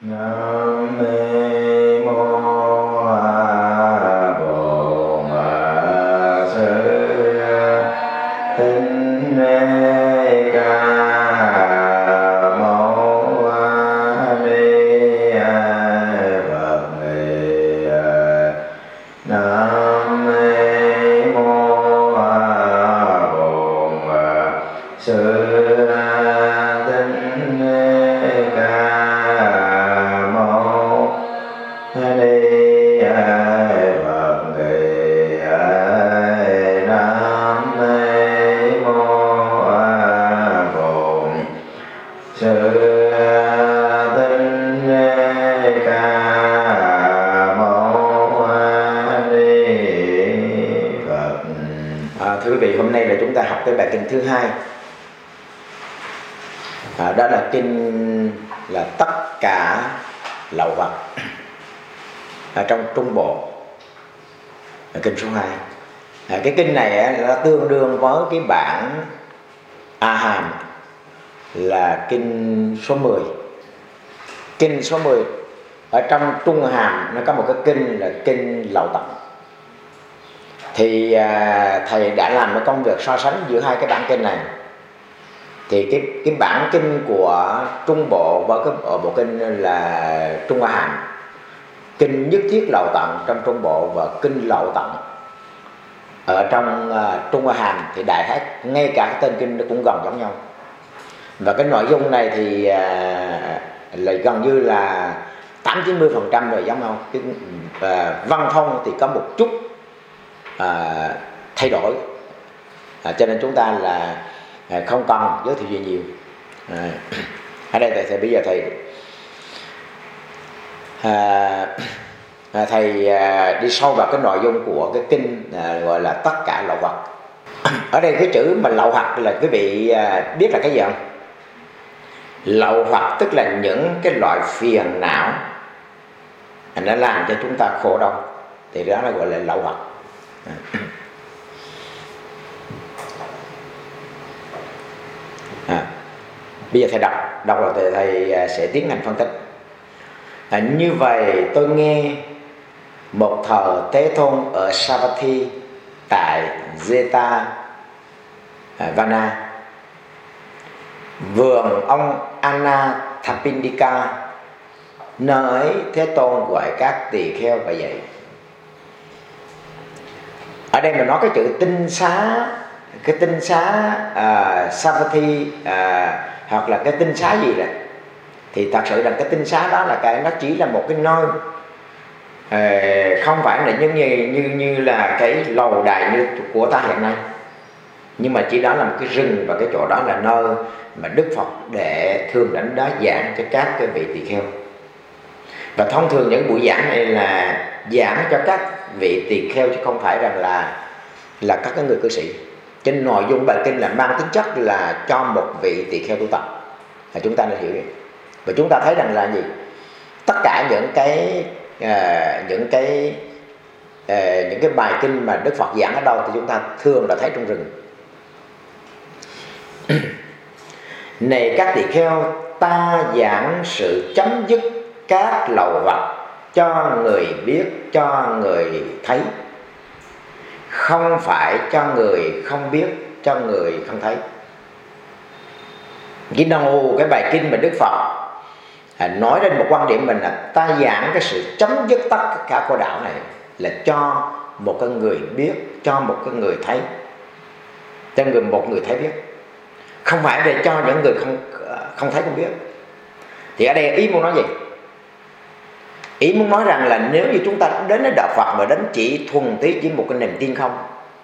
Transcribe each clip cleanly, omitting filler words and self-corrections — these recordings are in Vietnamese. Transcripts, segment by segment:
Nam mô Bổn Sư Thích Ca Mâu Ni Phật. Nam mô Bổn Sư Thưa quý vị, hôm nay là chúng ta học cái bài kinh thứ hai. Đó là kinh là tất cả lậu hoặc trong Trung Bộ, kinh số 2. Cái kinh này nó tương đương với cái bản A Hàm là kinh số 10. Kinh số 10 ở trong Trung Hàm nó có một cái kinh là kinh lậu tận. Thì thầy đã làm cái công việc so sánh giữa hai cái bản kinh này. Thì cái bản kinh của Trung Bộ với cái bộ kinh là Trung Hoa Hàm, kinh nhất thiết lậu tận trong Trung Bộ và kinh lậu tận ở trong Trung Hoa Hàm thì đại khái ngay cả cái tên kinh nó cũng gần giống nhau. Và cái nội dung này thì là gần như là 80-90% rồi giống nhau. Văn phong thì có một chút thay đổi, cho nên chúng ta là không cần giới thiệu gì nhiều. Ở đây thầy bây giờ thầy đi sâu vào cái nội dung của cái kinh gọi là tất cả lậu hoặc. Ở đây cái chữ mà lậu hoặc là quý vị biết là cái gì không? Lậu hoặc tức là những cái loại phiền não nó làm cho chúng ta khổ đau, thì đó là gọi là lậu hoặc. Bây giờ thầy đọc rồi thầy sẽ tiến hành phân tích. Như vậy tôi nghe một thờ Thế Tôn ở Savatthi tại Jeta Vana, vườn ông Anathapindika, nơi Thế Tôn gọi các tỳ kheo và dạy. Ở đây mình nói cái chữ tinh xá, cái tinh xá Savatthi hoặc là cái tinh xá gì đó, thì thật sự là cái tinh xá đó là cái nó chỉ là một cái nơi, không phải là như là cái lầu đài như của ta hiện nay, nhưng mà chỉ đó là một cái rừng, và cái chỗ đó là nơi mà Đức Phật để thường đến đó giảng cho các cái vị tỳ kheo. Và thông thường những buổi giảng này là giảng cho các vị tỳ kheo chứ không phải rằng là các cái người cư sĩ. Trên nội dung bài kinh là mang tính chất là cho một vị tỳ kheo tu tập, là chúng ta nên hiểu vậy. Và chúng ta thấy rằng là gì? Tất cả những cái bài kinh mà Đức Phật giảng ở đâu thì chúng ta thường là thấy trong rừng. Này các tỳ kheo, ta giảng sự chấm dứt các lậu hoặc cho người biết, cho người thấy, không phải cho người không biết, cho người không thấy. Cái đầu cái bài kinh mà Đức Phật nói đến một quan điểm mình là ta giảng cái sự chấm dứt tất cả khổ đạo này là cho một cái người biết, cho một cái người thấy, cho một người thấy biết, không phải để cho những người không thấy không biết. Thì ở đây ý muốn nói gì? Ý muốn nói rằng là nếu như chúng ta đến với đạo Phật mà đến chỉ thuần túy chỉ một cái niềm tin không,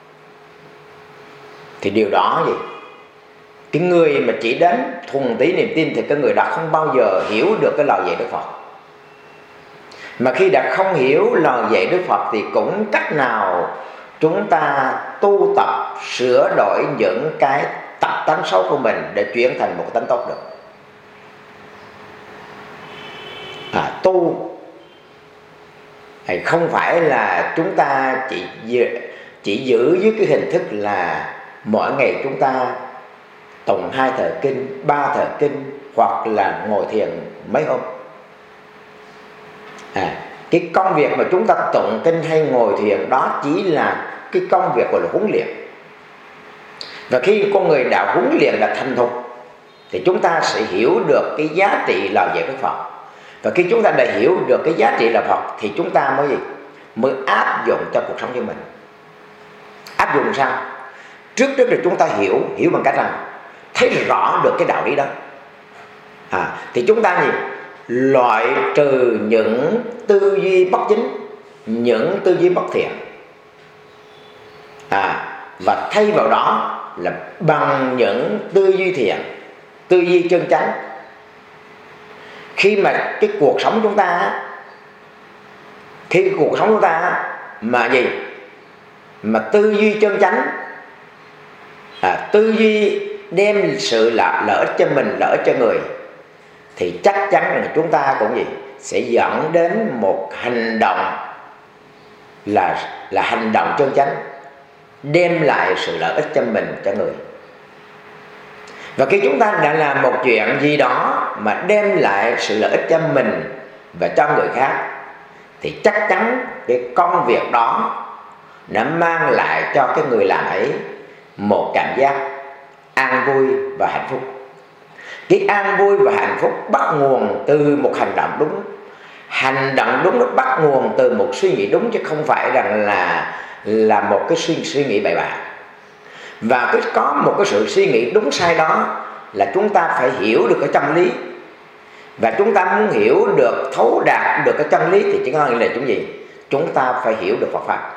thì điều đó gì? Cái người mà chỉ đến thuần túy niềm tin thì cái người đó không bao giờ hiểu được cái lời dạy Đức Phật. Mà khi đã không hiểu lời dạy Đức Phật thì cũng cách nào chúng ta tu tập sửa đổi những cái tập tánh xấu của mình để chuyển thành một tánh tốt được. Tu không phải là chúng ta chỉ giữ với cái hình thức là mỗi ngày chúng ta tụng 2 thời kinh, 3 thời kinh, hoặc là ngồi thiền mấy hôm. Cái công việc mà chúng ta tụng kinh hay ngồi thiền đó chỉ là cái công việc gọi là huấn luyện. Và khi con người đã huấn luyện, đã thành thục, thì chúng ta sẽ hiểu được cái giá trị lời dạy của Phật. Và khi chúng ta đã hiểu được cái giá trị là Phật thì chúng ta mới gì? Mới áp dụng cho cuộc sống của mình. Áp dụng sao? Trước là chúng ta hiểu bằng cách rằng thấy rõ được cái đạo lý đó. Thì chúng ta gì? Loại trừ những tư duy bất chính, những tư duy bất thiện, và thay vào đó là bằng những tư duy thiện, tư duy chân chánh. Khi mà cái cuộc sống chúng ta, mà gì? Mà tư duy chân chánh, tư duy đem sự lợi ích cho mình, lợi ích cho người, thì chắc chắn là chúng ta cũng gì? Sẽ dẫn đến một hành động là hành động chân chánh, đem lại sự lợi ích cho mình, cho người. Và khi chúng ta đã làm một chuyện gì đó mà đem lại sự lợi ích cho mình và cho người khác, thì chắc chắn cái công việc đó đã mang lại cho cái người làm ấy một cảm giác an vui và hạnh phúc. Cái an vui và hạnh phúc bắt nguồn từ một hành động đúng. Hành động đúng nó bắt nguồn từ một suy nghĩ đúng, chứ không phải rằng là một cái suy nghĩ bậy bạ. Và có một cái sự suy nghĩ đúng sai đó là chúng ta phải hiểu được cái chân lý. Và chúng ta muốn hiểu được, thấu đạt được cái chân lý thì chỉ có nghĩa là chúng ta phải hiểu được Phật Pháp.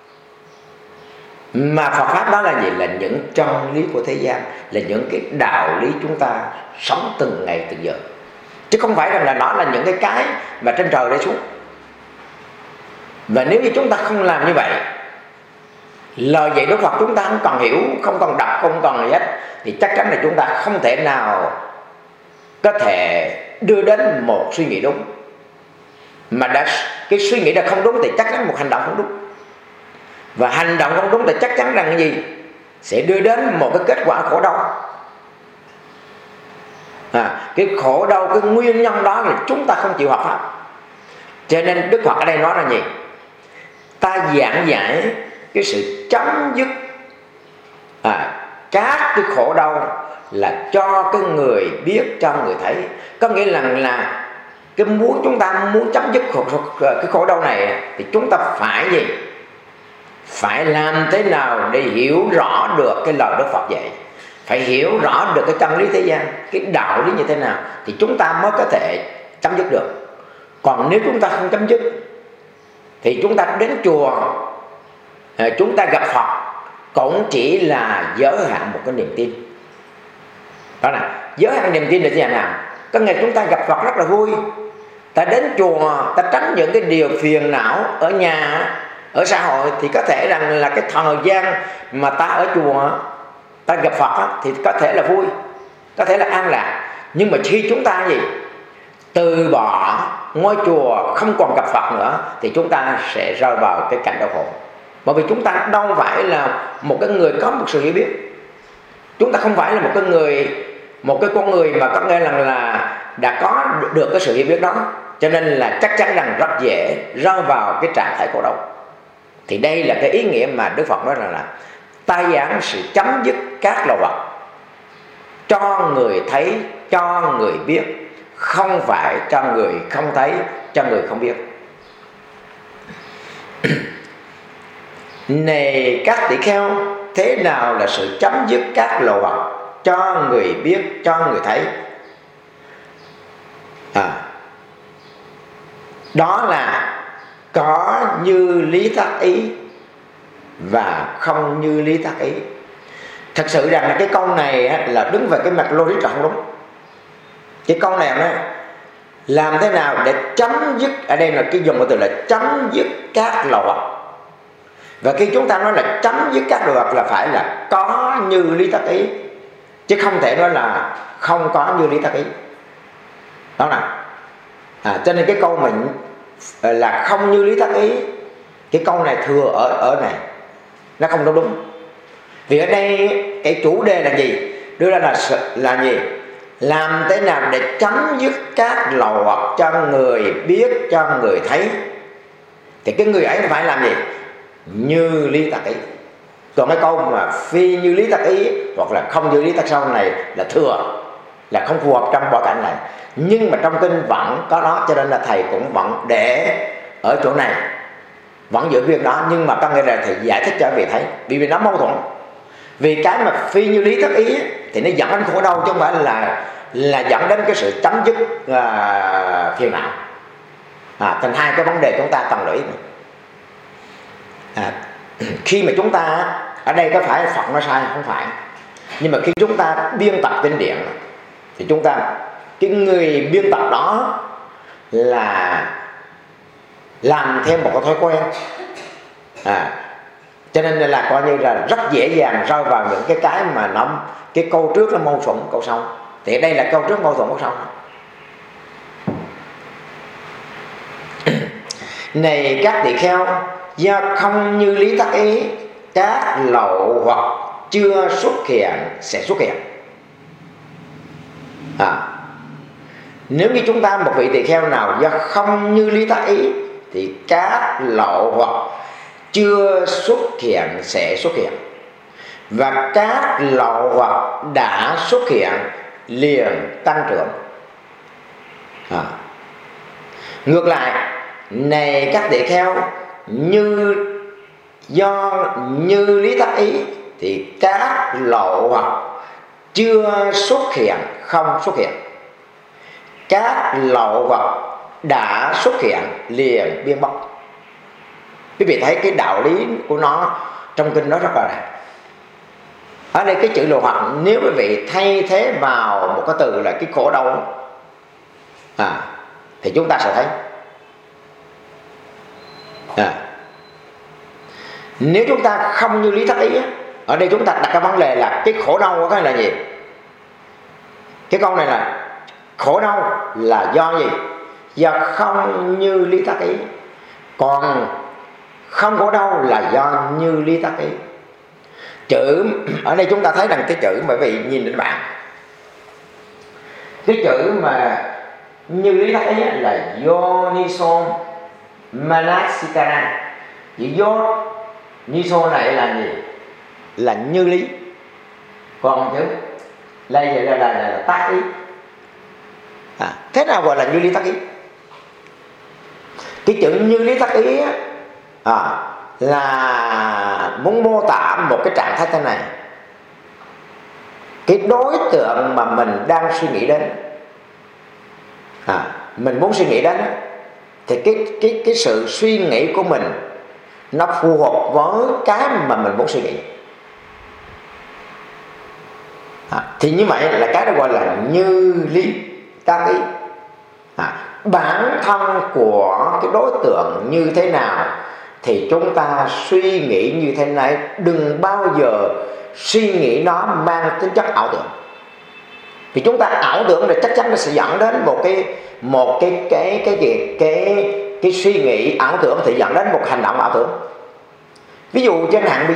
Mà Phật Pháp đó là gì? Là những chân lý của thế gian, là những cái đạo lý chúng ta sống từng ngày từng giờ, chứ không phải rằng là nó là những cái mà trên trời rơi xuống. Và nếu như chúng ta không làm như vậy, lời dạy Đức Phật chúng ta không còn hiểu, không còn đọc, không còn gì hết, thì chắc chắn là chúng ta không thể nào có thể đưa đến một suy nghĩ đúng. Mà cái suy nghĩ đã không đúng thì chắc chắn một hành động không đúng. Và hành động không đúng thì chắc chắn rằng cái gì? Sẽ đưa đến một cái kết quả khổ đau. Cái khổ đau, cái nguyên nhân đó là chúng ta không chịu học Pháp. Cho nên Đức Phật ở đây nói là gì? Ta giảng giải cái sự chấm dứt các cái khổ đau là cho cái người biết, cho người thấy. Có nghĩa là cái chúng ta muốn chấm dứt cái khổ đau này thì chúng ta phải gì? Phải làm thế nào để hiểu rõ được cái lời Đức Phật dạy, phải hiểu rõ được cái chân lý thế gian, cái đạo lý như thế nào thì chúng ta mới có thể chấm dứt được. Còn nếu chúng ta không chấm dứt thì chúng ta đến chùa, chúng ta gặp Phật cũng chỉ là giới hạn một cái niềm tin. Đó là giới hạn niềm tin là thế nào? Có ngày chúng ta gặp Phật rất là vui, ta đến chùa, ta tránh những cái điều phiền não ở nhà, ở xã hội, thì có thể rằng là cái thời gian mà ta ở chùa, ta gặp Phật thì có thể là vui, có thể là an lạc. Nhưng mà khi chúng ta gì? Từ bỏ ngôi chùa, không còn gặp Phật nữa, thì chúng ta sẽ rơi vào cái cảnh đau khổ. Bởi vì chúng ta đâu phải là một cái người có một sự hiểu biết. Chúng ta không phải là một cái con người mà có nghĩa là đã có được cái sự hiểu biết đó. Cho nên là chắc chắn rằng rất dễ rơi vào cái trạng thái khổ đau. Thì đây là cái ý nghĩa mà Đức Phật nói là ta giảng sự chấm dứt các lậu vật, cho người thấy, cho người biết, không phải cho người không thấy, cho người không biết. Này các tỷ kheo, thế nào là sự chấm dứt các lậu vật, cho người biết, cho người thấy? Đó là có như lý tác ý và không như lý tác ý. Thật sự rằng là cái câu này là đứng về cái mặt logic là không đúng. Cái câu này nó làm thế nào để chấm dứt, ở đây là cái dùng cái từ là chấm dứt các lậu vật. Và khi chúng ta nói là chấm dứt các lậu vật là phải là có như lý tác ý, chứ không thể nói là không có như lý tác ý. Đó là cho nên cái câu mình là không như lý tác ý, cái câu này thừa ở này, nó không đúng. Vì ở đây cái chủ đề là gì? Đưa ra là gì? làm thế nào để chấm dứt các lậu hoặc cho người biết, cho người thấy, thì cái người ấy phải làm gì? Như lý tắc ý. Còn mấy câu mà phi như lý tắc ý hoặc là không như lý tắc sau này là thừa, là không phù hợp trong bối cảnh này. Nhưng mà trong kinh vẫn có đó, cho nên là thầy cũng vẫn để ở chỗ này, vẫn giữ nguyên đó. Nhưng mà có nghĩa là thầy giải thích cho vị thấy, vì nó mâu thuẫn. Vì cái mà phi như lý tắc ý thì nó dẫn đến khổ đau, chứ không phải là dẫn đến cái sự chấm dứt phiền não. Thành hai cái vấn đề chúng ta cần lưu ý. Khi mà chúng ta ở đây có phải Phật nói sai không phải, nhưng mà khi chúng ta biên tập kinh điển thì chúng ta, cái người biên tập đó là làm thêm một cái thói quen, cho nên là coi như là rất dễ dàng rơi vào những cái mà nó, cái câu trước nó mâu thuẫn câu sau. Thì đây là câu trước mâu thuẫn câu sau. Này các tỳ kheo, do không như lý tắc ý, các lậu hoặc chưa xuất hiện sẽ xuất hiện. Nếu như chúng ta một vị tỳ kheo nào do không như lý tắc ý thì các lậu hoặc chưa xuất hiện sẽ xuất hiện, và các lậu hoặc đã xuất hiện liền tăng trưởng. Ngược lại, này các tỳ kheo, do như lý tắc ý thì các lậu hoặc chưa xuất hiện không xuất hiện, các lậu hoặc đã xuất hiện liền biến mất. Quý vị thấy cái đạo lý của nó trong kinh nó rất là đẹp. Ở đây cái chữ lậu hoặc, nếu quý vị thay thế vào một cái từ là cái khổ đau thì chúng ta sẽ thấy nếu chúng ta không như lý tắc ý, ở đây chúng ta đặt cái vấn đề là cái khổ đau của cái là gì? Cái câu này là khổ đau là do gì? Do không như lý tắc ý. Còn không khổ đau là do như lý tắc ý. Chữ ở đây chúng ta thấy rằng cái chữ, bởi vì nhìn đến bạn, cái chữ mà như lý tắc ý là Yoniso Manasikara. Chữ Yoniso này là gì? Là như lý. Còn chữ đây là tác ý. Thế nào gọi là như lý tác ý? Cái chữ như lý tác ý là muốn mô tả một cái trạng thái thế này. Cái đối tượng mà mình đang suy nghĩ đến, mình muốn suy nghĩ đến, thì cái sự suy nghĩ của mình nó phù hợp với cái mà mình muốn suy nghĩ. Thì như vậy là cái đó gọi là như lý tác ý. Bản thân của cái đối tượng như thế nào thì chúng ta suy nghĩ như thế này. Đừng bao giờ suy nghĩ nó mang tính chất ảo tưởng. Vì chúng ta ảo tưởng thì chắc chắn nó sẽ dẫn đến một cái suy nghĩ ảo tưởng thì dẫn đến một hành động ảo tưởng. Ví dụ chẳng hạn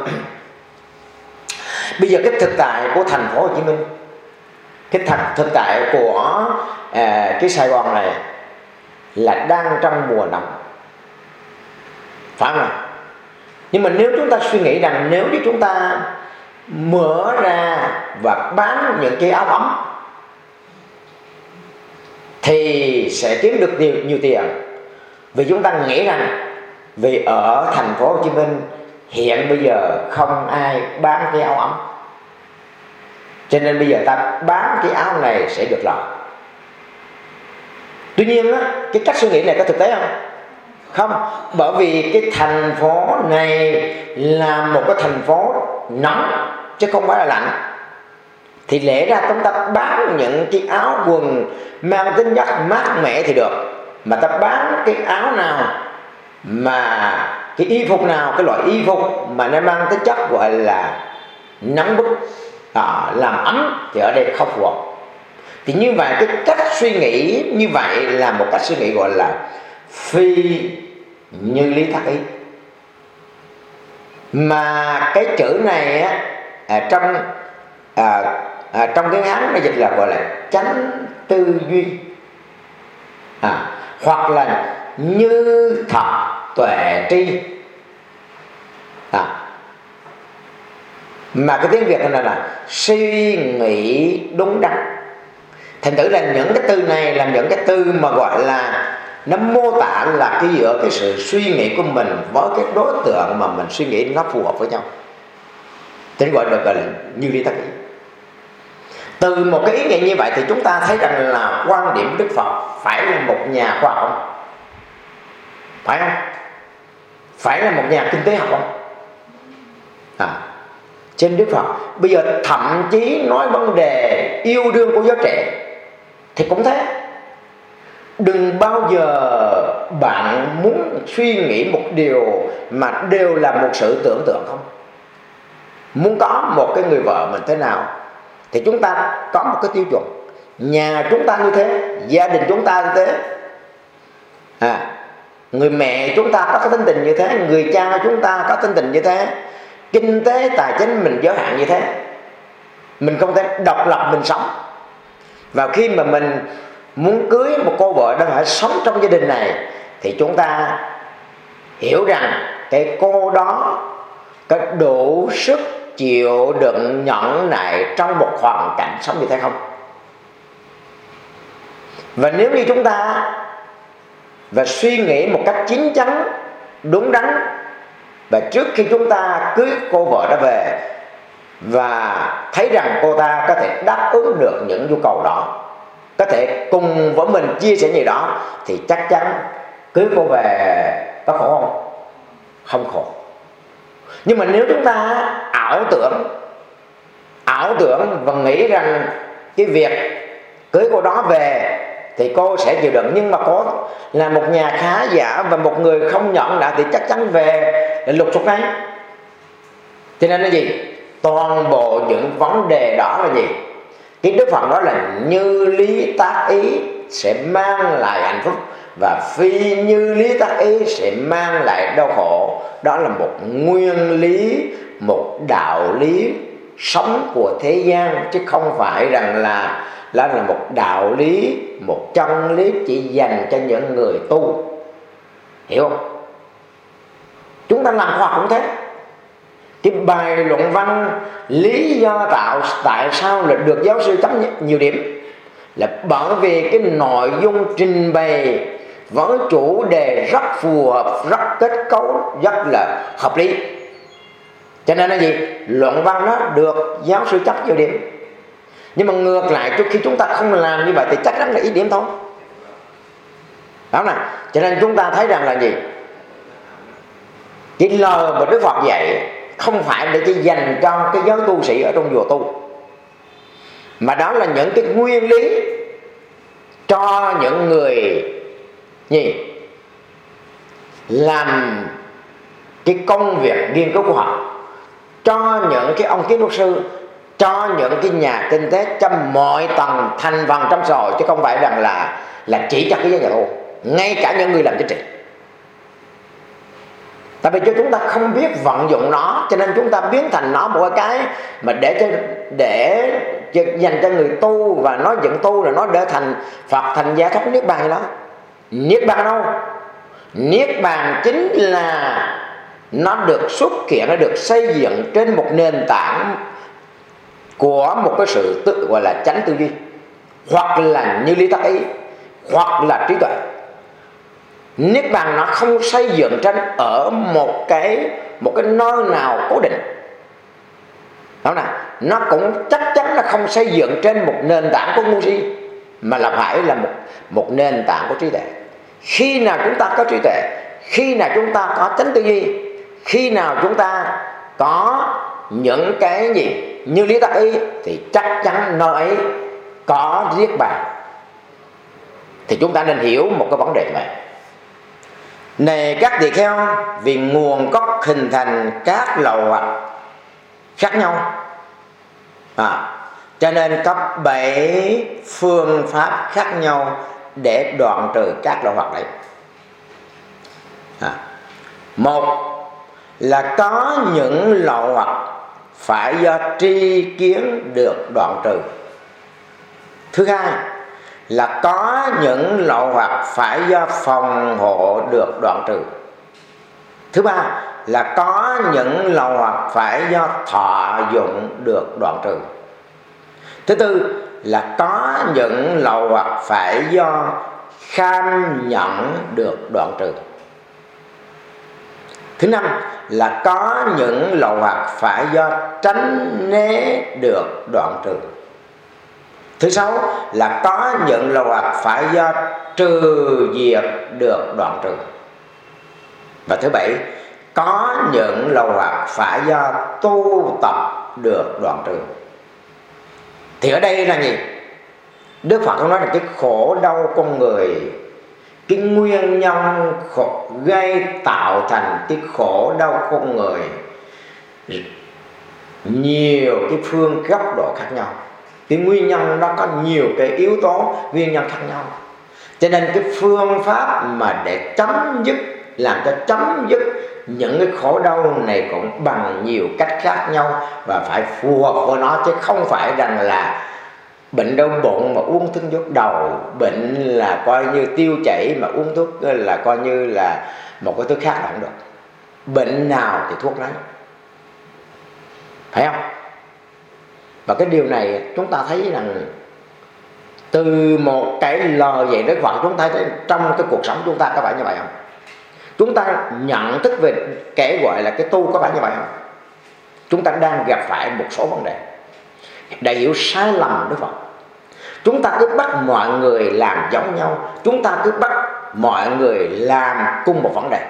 bây giờ cái thực tại của thành phố Hồ Chí Minh, cái thực tại của cái Sài Gòn này là đang trong mùa nóng, phải không nào? Nhưng mà nếu chúng ta suy nghĩ rằng nếu như chúng ta mở ra và bán những cái áo ấm thì sẽ kiếm được nhiều tiền. Vì chúng ta nghĩ rằng vì ở thành phố Hồ Chí Minh hiện bây giờ không ai bán cái áo ấm, cho nên bây giờ ta bán cái áo này sẽ được lợi. Tuy nhiên cái cách suy nghĩ này có thực tế không? Không, bởi vì cái thành phố này là một cái thành phố nóng chứ không phải là lạnh. Thì lẽ ra chúng ta bán những cái áo quần mang tính chất mát mẻ thì được, mà ta bán cái áo nào mà cái y phục nào, cái loại y phục mà nó mang tính chất gọi là nắng bức, làm ấm, thì ở đây không phù hợp. Thì như vậy cái cách suy nghĩ như vậy là một cách suy nghĩ gọi là phi như lý tác ý. Mà cái chữ này trong trong tiếng Hán nó dịch là gọi là chánh tư duy, hoặc là như thật tuệ tri. Mà cái tiếng Việt này là suy nghĩ đúng đắn. Thành thử là những cái từ này là những cái từ mà gọi là nó mô tả là cái giữa cái sự suy nghĩ của mình với cái đối tượng mà mình suy nghĩ nó phù hợp với nhau, thế gọi được là như lý tác ý. Từ một cái ý nghĩa như vậy thì chúng ta thấy rằng là quan điểm Đức Phật phải là một nhà khoa học không? Phải không? Phải là một nhà kinh tế học không? Trên Đức Phật bây giờ thậm chí nói vấn đề yêu đương của giới trẻ thì cũng thế. Đừng bao giờ bạn muốn suy nghĩ một điều mà đều là một sự tưởng tượng không. Muốn có một cái người vợ mình thế nào thì chúng ta có một cái tiêu chuẩn. Nhà chúng ta như thế, gia đình chúng ta như thế, người mẹ chúng ta có cái tính tình như thế, người cha chúng ta có tính tình như thế, kinh tế tài chính mình giới hạn như thế, mình không thể độc lập mình sống. Và khi mà mình muốn cưới một cô vợ đang phải sống trong gia đình này thì chúng ta hiểu rằng cái cô đó có đủ sức chịu đựng nhẫn nại trong một hoàn cảnh sống như thế không. Và nếu như chúng ta và suy nghĩ một cách chín chắn, đúng đắn, và trước khi chúng ta cưới cô vợ đó về và thấy rằng cô ta có thể đáp ứng được những nhu cầu đó, có thể cùng với mình chia sẻ gì đó, thì chắc chắn cưới cô về có khổ không? Không khổ. Nhưng mà nếu chúng ta ảo tưởng và nghĩ rằng cái việc cưới cô đó về thì cô sẽ chịu đựng, nhưng mà cô là một nhà khá giả và một người không nhận đã thì chắc chắn về để lục sục ngay. Cho nên là gì? Toàn bộ những vấn đề đó là gì? Cái Đức Phật đó là như lý tác ý sẽ mang lại hạnh phúc, và phi như lý tác ý sẽ mang lại đau khổ. Đó là một nguyên lý, một đạo lý sống của thế gian, chứ không phải rằng là một đạo lý, một chân lý chỉ dành cho những người tu. Hiểu không? Chúng ta làm khoa học cũng thế. Cái bài luận văn lý do tại sao lại được giáo sư chấm nhiều điểm là bởi vì cái nội dung trình bày với chủ đề rất phù hợp, rất kết cấu, rất là hợp lý. Cho nên là gì? Luận văn đó được giáo sư chấm nhiều điểm. Nhưng mà ngược lại, trước khi chúng ta không làm như vậy thì chắc chắn là ít điểm thôi. Đó nè. Cho nên chúng ta thấy rằng là gì? Cái lời mà Đức Phật dạy không phải để chỉ dành cho cái giới tu sĩ ở trong chùa tu, mà đó là những cái nguyên lý cho những người làm cái công việc nghiên cứu khoa học, cho những cái ông kiến trúc sư, cho những cái nhà kinh tế, cho mọi tầng thành phần trong xã hội, chứ không phải rằng là chỉ cho cái giới nhà tu, ngay cả những người làm chính trị. Tại vì cho chúng ta không biết vận dụng nó, cho nên chúng ta biến thành nó một cái mà để dành cho người tu, và nói dựng tu là nói để thành Phật, thành giải thoát niết bàn gì đó. Niết bàn đâu? Niết bàn chính là nó được xuất hiện, nó được xây dựng trên một nền tảng của một cái sự tự gọi là chánh tư duy, hoặc là như lý tác ý, hoặc là trí tuệ. Niết bàn nó không xây dựng trên ở một cái nơi nào cố định. Đó nè, nó cũng chắc chắn là không xây dựng trên một nền tảng của ngu si, mà là phải là một nền tảng của trí tuệ. Khi nào chúng ta có trí tuệ, khi nào chúng ta có chánh tư duy, khi nào chúng ta có những cái gì như lý tác ý, thì chắc chắn nơi ấy có niết bàn. Thì chúng ta nên hiểu một cái vấn đề này. Này các tỳ kheo, vì nguồn gốc hình thành các lậu hoặc khác nhau, cho nên có 7 phương pháp khác nhau để đoạn trừ các lậu hoặc đấy. Một là có những lậu hoặc phải do tri kiến được đoạn trừ. Thứ hai là có những lậu hoặc phải do phòng hộ được đoạn trừ. Thứ ba là có những lậu hoặc phải do thọ dụng được đoạn trừ. Thứ tư là có những lậu hoặc phải do kham nhẫn được đoạn trừ. Thứ năm là có những lậu hoặc phải do tránh né được đoạn trừ. Thứ sáu là có những lậu hoặc phải do trừ diệt được đoạn trừ. Và thứ bảy, có những lậu hoặc phải do tu tập được đoạn trừ. Thì ở đây là gì? Đức Phật nói là cái khổ đau con người, cái nguyên nhân gây tạo thành cái khổ đau con người nhiều cái phương góc độ khác nhau. Cái nguyên nhân nó có nhiều cái yếu tố nguyên nhân khác nhau. Cho nên cái phương pháp mà để chấm dứt, làm cho chấm dứt những cái khổ đau này cũng bằng nhiều cách khác nhau, và phải phù hợp với nó, chứ không phải rằng là bệnh đau bụng mà uống thuốc nhức đầu, bệnh là coi như tiêu chảy mà uống thuốc là coi như là một cái thuốc khác là không được. Bệnh nào thì thuốc nấy, phải không? Và cái điều này chúng ta thấy rằng từ một cái lời dạy Đức Phật, chúng ta thấy trong cái cuộc sống chúng ta có phải như vậy không? Chúng ta nhận thức về cái gọi là cái tu có phải như vậy không? Chúng ta đang gặp phải một số vấn đề đại hiểu sai lầm Đức Phật. Chúng ta cứ bắt mọi người làm giống nhau, chúng ta cứ bắt mọi người làm cùng một vấn đề.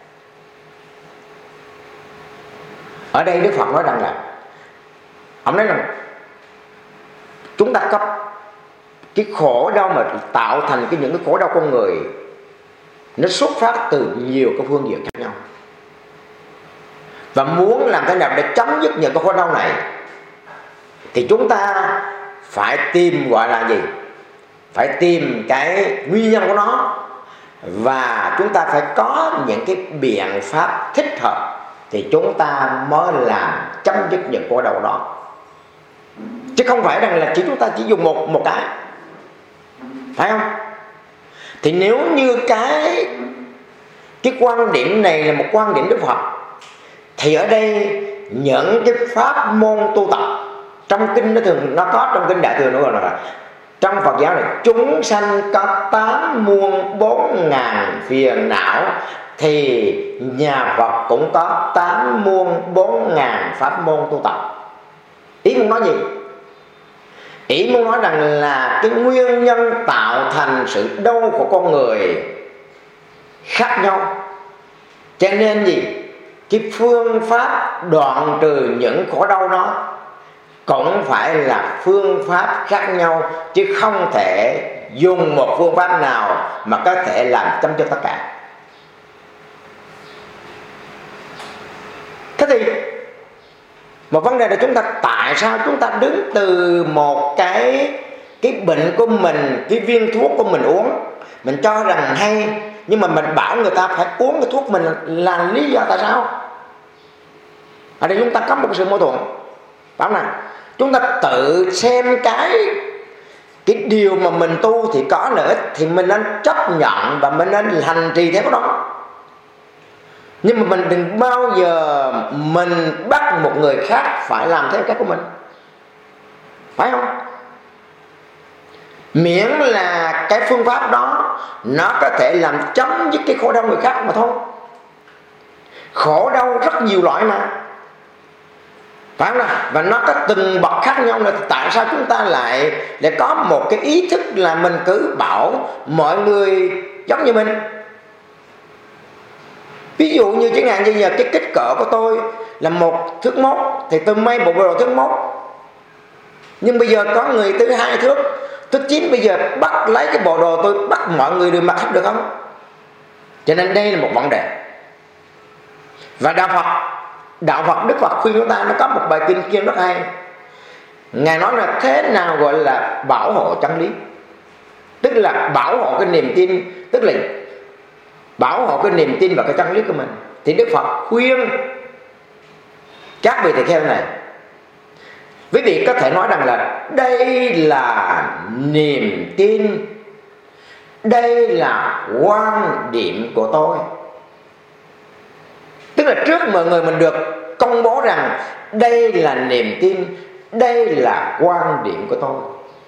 Ở đây Đức Phật nói rằng là, ông nói rằng chúng ta có cái khổ đau mà tạo thành những cái khổ đau con người, nó xuất phát từ nhiều cái phương diện khác nhau. Và muốn làm thế nào để chấm dứt những cái khổ đau này thì chúng ta phải tìm, gọi là gì? Phải tìm cái nguyên nhân của nó, và chúng ta phải có những cái biện pháp thích hợp thì chúng ta mới làm chấm dứt những khổ đau đó. Chứ không phải rằng là chúng ta chỉ dùng một cái, phải không? Thì nếu như cái quan điểm này là một quan điểm Đức Phật, thì ở đây những cái pháp môn tu tập trong kinh nó thường, nó có trong kinh Đại Thừa nữa là trong Phật giáo này, chúng sanh có 8 muôn 4 ngàn phiền não, thì nhà Phật cũng có 8 muôn 4 ngàn pháp môn tu tập. Ý muốn nói gì? Ý muốn nói rằng là cái nguyên nhân tạo thành sự đau của con người khác nhau, cho nên gì? Cái phương pháp đoạn trừ những khổ đau đó cũng phải là phương pháp khác nhau, chứ không thể dùng một phương pháp nào mà có thể làm chấm dứt tất cả. Thế thì một vấn đề là chúng ta, tại sao chúng ta đứng từ một cái bệnh của mình, cái viên thuốc của mình uống, mình cho rằng hay, nhưng mà mình bảo người ta phải uống cái thuốc mình là lý do tại sao? Ở đây chúng ta có một sự mâu thuẫn. Bảo nào chúng ta tự xem cái điều mà mình tu thì có lợi ích thì mình nên chấp nhận và mình nên hành trì theo đó. Nhưng mà mình đừng bao giờ mình bắt một người khác phải làm theo cách của mình, phải không? Miễn là cái phương pháp đó nó có thể làm chấm dứt cái khổ đau người khác mà thôi. Khổ đau rất nhiều loại mà, phải không nào? Và nó có từng bậc khác nhau nữa. Tại sao chúng ta lại có một cái ý thức là mình cứ bảo mọi người giống như mình? Ví dụ như chẳng hạn như giờ cái kích cỡ của tôi là 1 thước 1 thì tôi may bộ đồ thước 1. Nhưng bây giờ có người tới 2 thước 9, bây giờ bắt lấy cái bộ đồ tôi bắt mọi người đều mặc hết được không? Cho nên đây là một vấn đề. Và đạo Phật Đức Phật khuyên chúng ta, nó có một bài kinh kia rất hay. Ngài nói là thế nào gọi là bảo hộ chân lý, tức là bảo hộ cái niềm tin, tức là bảo hộ cái niềm tin vào cái chân lý của mình. Thì Đức Phật khuyên các vị tỳ kheo này Quý vị có thể nói rằng là đây là niềm tin, đây là quan điểm của tôi. Tức là trước mọi người mình được công bố rằng đây là niềm tin, đây là quan điểm của tôi.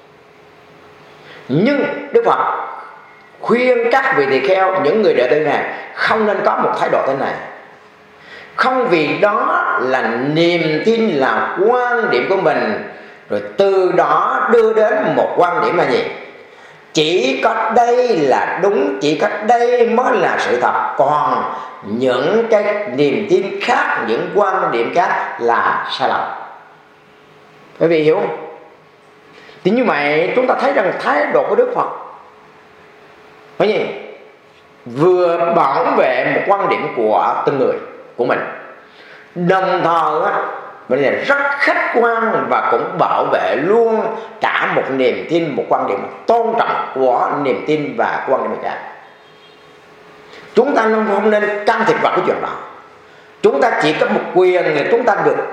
Nhưng Đức Phật khuyên các vị tỳ kheo, những người đệ tử này không nên có một thái độ thế này. Không vì đó là niềm tin, là quan điểm của mình, rồi từ đó đưa đến một quan điểm là gì? Chỉ có đây là đúng, chỉ có đây mới là sự thật, còn những cái niềm tin khác, những quan điểm khác là sai lầm. Quý vị hiểu không? Thì như vậy chúng ta thấy rằng thái độ của Đức Phật phải gì? Vừa bảo vệ một quan điểm của từng người của mình, đồng thời mình là rất khách quan và cũng bảo vệ luôn cả một niềm tin, một quan điểm tôn trọng của niềm tin và quan điểm người khác. Chúng ta không nên can thiệp vào cái chuyện đó. Chúng ta chỉ có một quyền là chúng ta được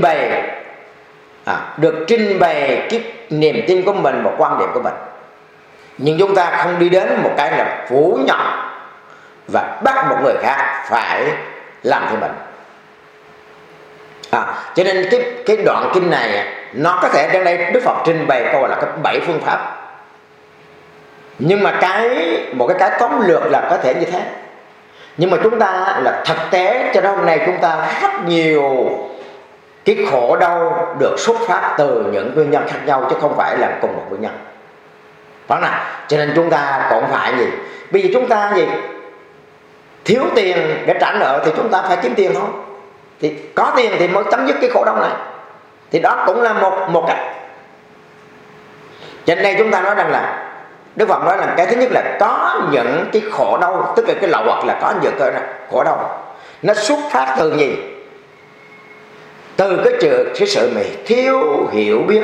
trình bày cái niềm tin của mình, một quan điểm của mình. Nhưng chúng ta không đi đến một cái là phủ nhận và bắt một người khác phải làm theo mình. Cho nên cái đoạn kinh này nó có thể, trong đây Đức Phật trình bày câu là cái 7 phương pháp. Nhưng mà một cái tóm lược là có thể như thế. Nhưng mà chúng ta là thực tế, cho nên hôm nay chúng ta rất nhiều cái khổ đau được xuất phát từ những nguyên nhân khác nhau, chứ không phải là cùng một nguyên nhân. Phải không nào? Cho nên chúng ta cũng phải gì? Bây giờ chúng ta gì? Thiếu tiền để trả nợ thì chúng ta phải kiếm tiền thôi. Thì có tiền thì mới chấm dứt cái khổ đau này. Thì đó cũng là một cách. Cho nên đây chúng ta nói rằng là Đức Phật nói là cái thứ nhất là có những cái khổ đau, tức là cái lậu hoặc là có những cái khổ đau nó xuất phát từ gì? Từ cái sự mình thiếu hiểu biết.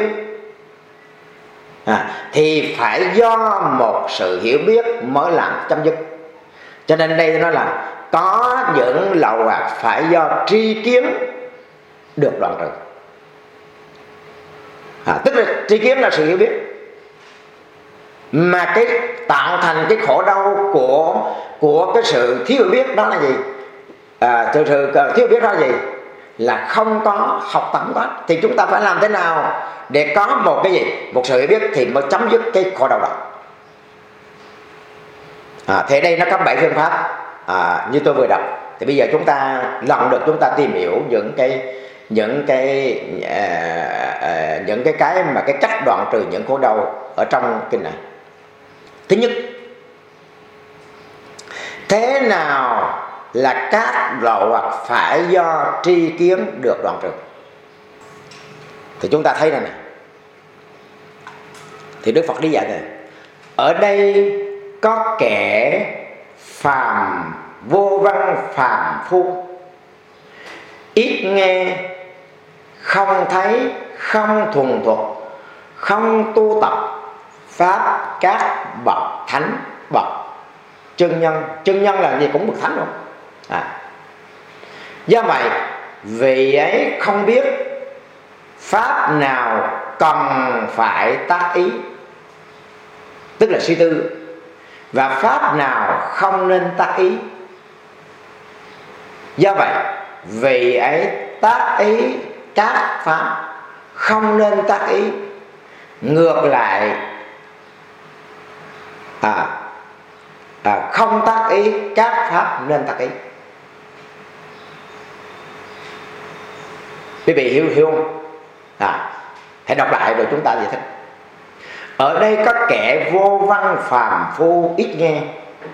Thì phải do một sự hiểu biết mới làm chấm dứt. Cho nên đây nó là có những lậu hoặc phải do tri kiến được đoạn trừ. Tức là tri kiến là sự hiểu biết. Mà cái tạo thành cái khổ đau của cái sự thiếu biết đó là gì? Sự thiếu biết đó là gì? Là không có học tập đó. Thì chúng ta phải làm thế nào để có một cái gì? Một sự hiểu biết thì mới chấm dứt cái khổ đau đó. Thì đây nó có 7 phương pháp như tôi vừa đọc. Thì bây giờ chúng ta lần lượt chúng ta tìm hiểu những cái mà cái cách đoạn trừ những khổ đau ở trong kinh này. Thứ nhất, thế nào là các lậu hoặc phải do tri kiến được đoạn trừ? Thì chúng ta thấy này nè. Thì Đức Phật lý giải này: ở đây có kẻ phàm vô văn phàm phu, ít nghe, không thấy, không thuần thục, không tu tập pháp các bậc thánh, bậc chân nhân. Chân nhân là gì? Cũng bậc thánh không? Do vậy vị ấy không biết pháp nào cần phải tác ý, tức là suy tư, và pháp nào không nên tác ý. Do vậy vị ấy tác ý các pháp không nên tác ý, ngược lại không tác ý các pháp nên tác ý. Quý vị hiểu không? Hãy đọc lại rồi chúng ta giải thích. Ở đây có kẻ vô văn phàm phu, ít nghe.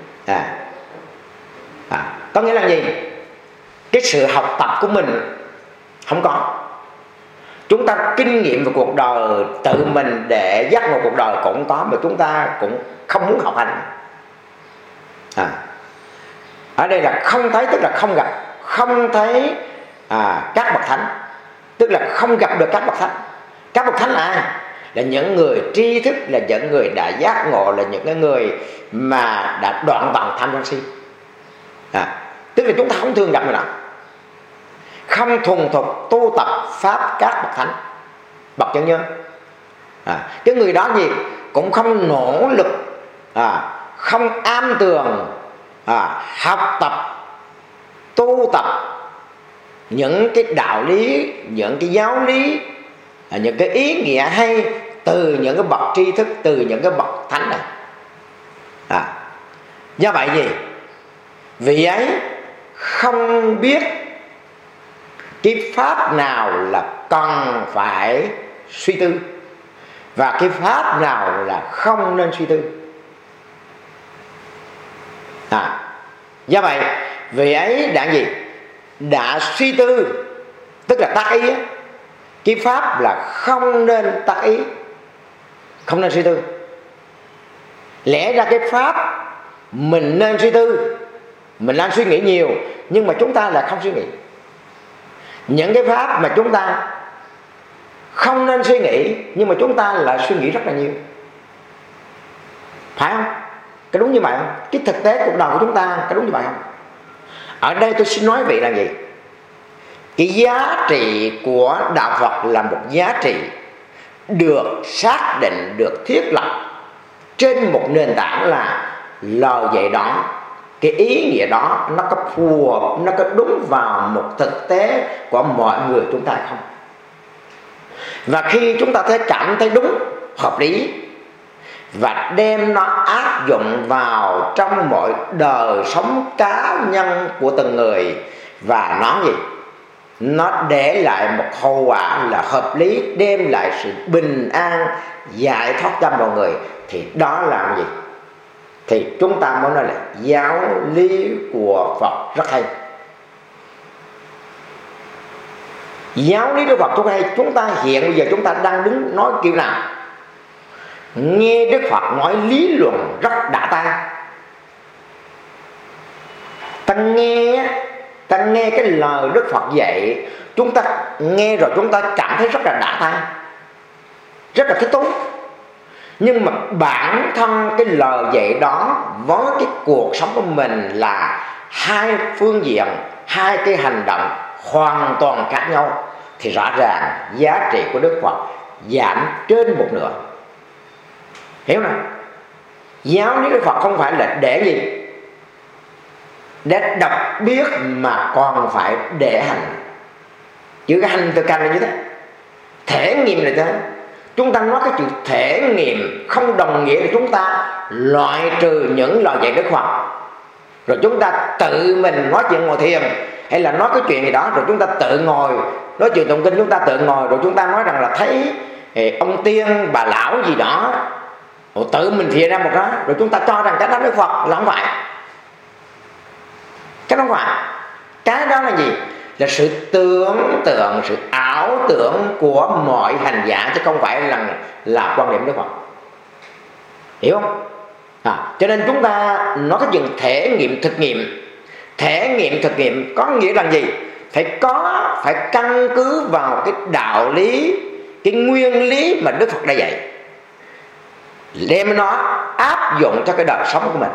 Có nghĩa là gì? Cái sự học tập của mình không có. Chúng ta kinh nghiệm về cuộc đời tự mình để dắt một cuộc đời cũng có, mà chúng ta cũng không muốn học hành. Ở đây là không thấy, tức là không gặp, không thấy các bậc thánh, tức là không gặp được các bậc thánh. Các bậc thánh là những người tri thức, là những người đã giác ngộ, là những cái người mà đã đoạn tận tham sân si. Tức là chúng ta không thường gặp người nào. Không thuần thục tu tập pháp các bậc thánh. bậc chân nhân. Cái người đó gì cũng không nỗ lực, không am tường, học tập, tu tập những cái đạo lý, những cái giáo lý, những cái ý nghĩa hay từ những cái bậc tri thức, từ những cái bậc thánh này. Do vậy gì vị ấy không biết cái pháp nào là cần phải suy tư và cái pháp nào là không nên suy tư. Do vậy vị ấy đã gì đã suy tư, tức là tác ý. Cái pháp là không nên tác ý, không nên suy tư. Lẽ ra cái pháp mình nên suy tư, mình đang suy nghĩ nhiều, nhưng mà chúng ta là không suy nghĩ. Những cái pháp mà chúng ta không nên suy nghĩ, nhưng mà chúng ta lại suy nghĩ rất là nhiều, phải không? Cái đúng như vậy không? Cái thực tế cuộc đời của chúng ta cái đúng như vậy không? Ở đây tôi xin nói vị là gì? Cái giá trị của đạo Phật là một giá trị được xác định, được thiết lập trên một nền tảng là lời dạy đó, cái ý nghĩa đó nó có phù hợp, nó có đúng vào một thực tế của mọi người chúng ta không? Và khi chúng ta cảm thấy đúng, hợp lý và đem nó áp dụng vào trong mọi đời sống cá nhân của từng người, và nó gì? Nó để lại một hậu quả là hợp lý, đem lại sự bình an, giải thoát cho mọi người, thì đó là gì? Thì chúng ta muốn nói là giáo lý của Phật rất hay. Giáo lý của Phật rất hay. Chúng ta hiện bây giờ chúng ta đang đứng nói kiểu nào? Nghe Đức Phật nói lý luận rất đã tai. Ta nghe cái lời Đức Phật dạy, chúng ta nghe rồi chúng ta cảm thấy rất là đã tai, rất là thích thú. Nhưng mà bản thân cái lời dạy đó với cái cuộc sống của mình là hai phương diện, hai cái hành động hoàn toàn khác nhau, thì rõ ràng giá trị của Đức Phật giảm trên một nửa. Hiểu không? Giáo lý Đức Phật không phải là để gì? Để đọc biết, mà còn phải để hành. Chữ cái hành thực hành là như thế, thể nghiệm là thế. Chúng ta nói cái chữ thể nghiệm không đồng nghĩa là chúng ta loại trừ những lời dạy Đức Phật, rồi chúng ta tự mình nói chuyện ngồi thiền, hay là nói cái chuyện gì đó rồi chúng ta tự ngồi nói chuyện tụng kinh, chúng ta tự ngồi rồi chúng ta nói rằng là thấy ông tiên bà lão gì đó, rồi tự mình thiền ra một đó, rồi chúng ta cho rằng cái đó Đức Phật. Là không phải. Cái đó không phải. Cái đó là gì? Là sự tưởng tượng, sự ảo tưởng của mọi hành giả, chứ không phải là quan điểm Đức Phật. Hiểu không? Cho nên chúng ta nói cái chuyện thể nghiệm thực nghiệm. Thể nghiệm thực nghiệm có nghĩa là gì? Phải căn cứ vào cái đạo lý, cái nguyên lý mà Đức Phật đã dạy, đem nó áp dụng cho cái đời sống của mình.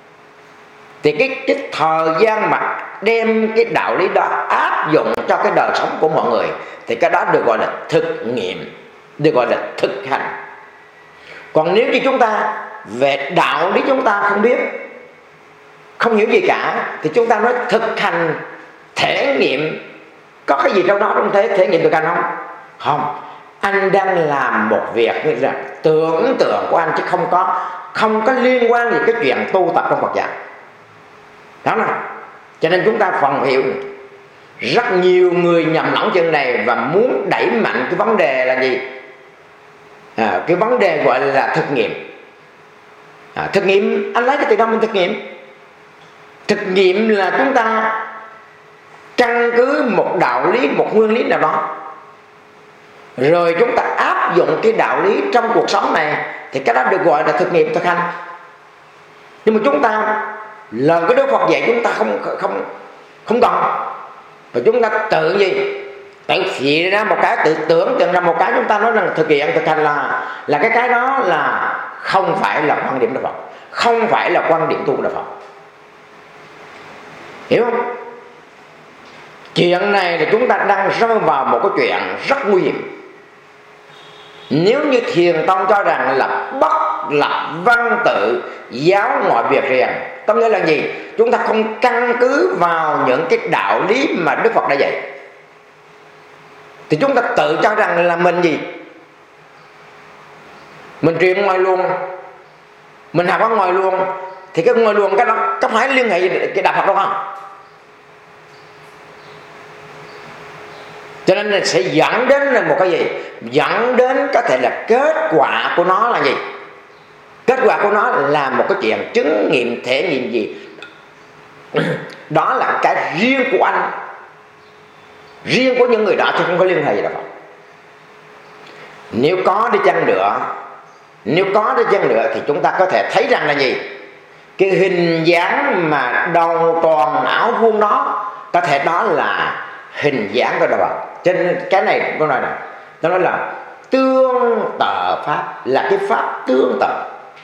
Thì cái thời gian mà đem cái đạo lý đó áp dụng cho cái đời sống của mọi người, thì cái đó được gọi là thực nghiệm, được gọi là thực hành. Còn nếu như chúng ta về đạo lý chúng ta không biết, không hiểu gì cả, thì chúng ta nói thực hành, thể nghiệm, có cái gì trong đó trong thế thể nghiệm thực hành không? Không. Anh đang làm một việc như là tưởng tượng của anh, chứ không có liên quan gì cái chuyện tu tập trong Phật giáo. Đó là. Cho nên chúng ta phần hiểu rất nhiều người nhầm lẫn chân này và muốn đẩy mạnh cái vấn đề là gì? Cái vấn đề gọi là thực nghiệm. Thực nghiệm, anh lấy cái từ đâu mình thực nghiệm? Thực nghiệm là chúng ta căn cứ một đạo lý, một nguyên lý nào đó, rồi chúng ta áp dụng cái đạo lý trong cuộc sống này, thì cái đó được gọi là thực nghiệm, thực hành. Nhưng mà chúng ta lời của Đức Phật dạy chúng ta không cần, và chúng ta tự gì? Tự phị ra một cái, tự tưởng tượng ra một cái, chúng ta nói rằng thực hiện, thực hành là cái đó là không phải là quan điểm Đức Phật, không phải là quan điểm tu của Đức Phật. Hiểu không? Chuyện này là chúng ta đang rơi vào một cái chuyện rất nguy hiểm. Nếu như Thiền Tông cho rằng là bất lập văn tự giáo ngoại biệt riêng, có nghĩa là gì? Chúng ta không căn cứ vào những cái đạo lý mà Đức Phật đã dạy, thì chúng ta tự cho rằng là mình gì? Mình truyền ngoài luồng, mình học ở ngoài luồng, thì cái ngoài luồng cái đó có phải liên hệ gì cái đạo Phật đâu không? Cho nên là sẽ dẫn đến là một cái gì? Dẫn đến có thể là kết quả của nó là gì? Kết quả của nó là một cái chuyện chứng nghiệm, thể nghiệm gì? Đó là cái riêng của anh, riêng của những người đó, chứ không có liên hệ gì đâu. Nếu có đi chăng nữa thì chúng ta có thể thấy rằng là gì? Cái hình dáng mà đầu tròn áo vuông đó, có thể đó là hình dáng của Đạo Phật. Cho nên cái này tôi nói này, tôi nói là tương tự pháp, là cái pháp tương tự.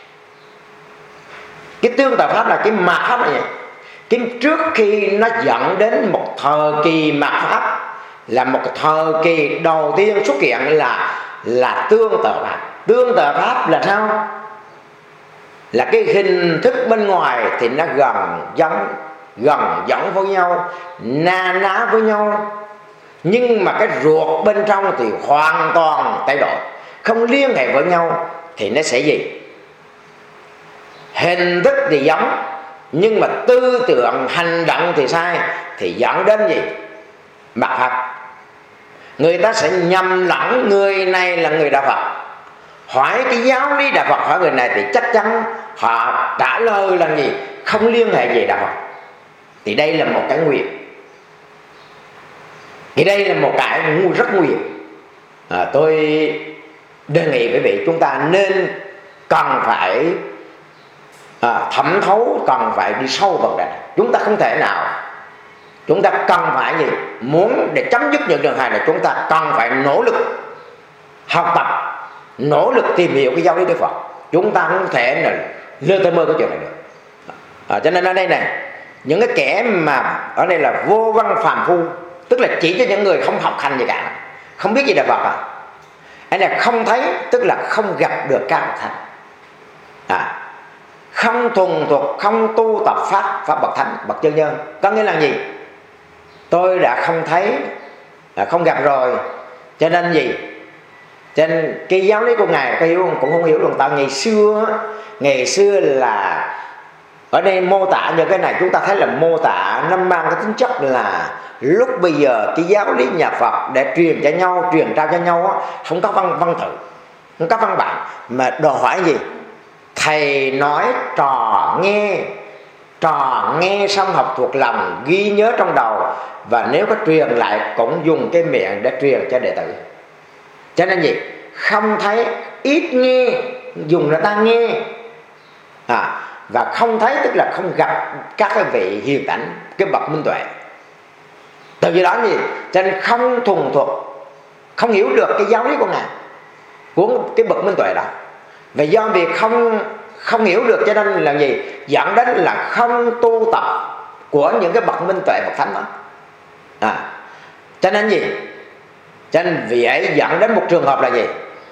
Cái tương tự pháp là cái mạt pháp này. Cái trước khi nó dẫn đến một thời kỳ mạt pháp, là một thời kỳ đầu tiên xuất hiện là tương tự pháp. Tương tự pháp là sao? Là cái hình thức bên ngoài thì nó gần giống với nhau, na ná với nhau, nhưng mà cái ruột bên trong thì hoàn toàn thay đổi, không liên hệ với nhau. Thì nó sẽ gì? Hình thức thì giống, nhưng mà tư tưởng hành động thì sai, thì dẫn đến gì? Mạt pháp. Người ta sẽ nhầm lẫn người này là người Đạo Phật, hỏi cái giáo lý Đạo Phật, hỏi người này thì chắc chắn họ trả lời là gì? Không liên hệ gì Đạo Phật. Thì đây là một cái nguy hiểm. Thì đây là một cái rất nguy hiểm. Tôi đề nghị quý vị chúng ta nên cần phải thẩm thấu, cần phải đi sâu vào đây. Chúng ta không thể nào, chúng ta cần phải gì? Muốn để chấm dứt những trường hợp này, chúng ta cần phải nỗ lực học tập, nỗ lực tìm hiểu cái giáo lý Đức Phật. Chúng ta không thể là lơ tơ mơ cái chuyện này được. Cho nên ở đây này, những cái kẻ mà ở đây là vô văn phàm phu, tức là chỉ cho những người không học hành gì cả, không biết gì Đạo Phật anh là không thấy, tức là không gặp được các bậc thánh, không thuần thuộc, không tu tập pháp bậc thánh, bậc chân nhân. Có nghĩa là gì? Tôi đã không thấy, không gặp rồi, cho nên gì? Cho nên cái giáo lý của Ngài có hiểu cũng không hiểu được. Tại ngày xưa là ở đây mô tả những cái này, chúng ta thấy là mô tả nó mang cái tính chất là lúc bây giờ cái giáo lý nhà Phật để truyền cho nhau, truyền trao cho nhau, không có văn tự, không có văn bản, mà đòi hỏi gì? Thầy nói trò nghe xong học thuộc lòng, ghi nhớ trong đầu, và nếu có truyền lại cũng dùng cái miệng để truyền cho đệ tử. Cho nên gì? Không thấy, ít nghe, dùng là ta nghe, và không thấy tức là không gặp các cái vị hiền tánh, cái bậc minh tuệ. Từ vì đó gì? Cho nên không thuần thuộc, không hiểu được cái giáo lý của Ngài, của cái bậc minh tuệ đó. Và do việc không hiểu được, cho nên là gì? Dẫn đến là không tu tập của những cái bậc minh tuệ, bậc thánh đó. Cho nên gì? Cho nên vì ấy dẫn đến một trường hợp là gì?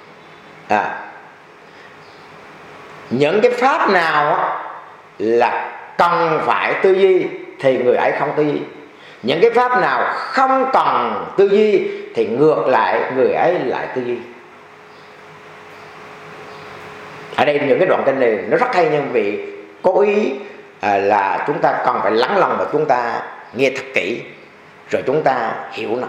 Những cái pháp nào là cần phải tư duy thì người ấy không tư duy. Những cái pháp nào không cần tư duy thì ngược lại người ấy lại tư duy. Ở đây những cái đoạn kinh này nó rất hay, nhưng vì cố ý là chúng ta cần phải lắng lòng và chúng ta nghe thật kỹ, rồi chúng ta hiểu nó.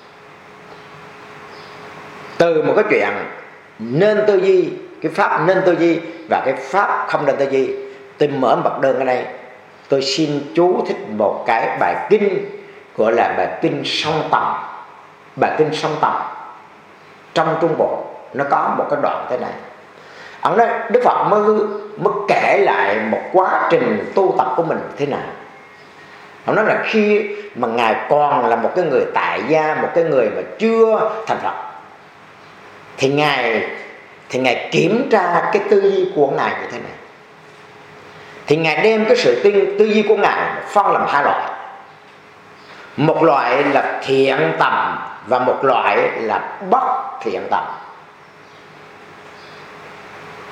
Từ một cái chuyện nên tư duy, cái pháp nên tư duy và cái pháp không nên tư duy, tôi mở bậc đơn ở đây. Tôi xin chú thích một cái bài kinh gọi là bài kinh Song Tầm. Bài kinh Song Tầm trong Trung Bộ nó có một cái đoạn thế này. Ở đây Đức Phật mới kể lại một quá trình tu tập của mình thế nào. Ông nói là khi mà Ngài còn là một cái người tại gia, một cái người mà chưa thành Phật, thì Ngài kiểm tra cái tư duy của Ngài như thế này. Thì Ngài đem cái sự tư duy của Ngài phân làm hai loại. Một loại là thiện tầm và một loại là bất thiện tầm.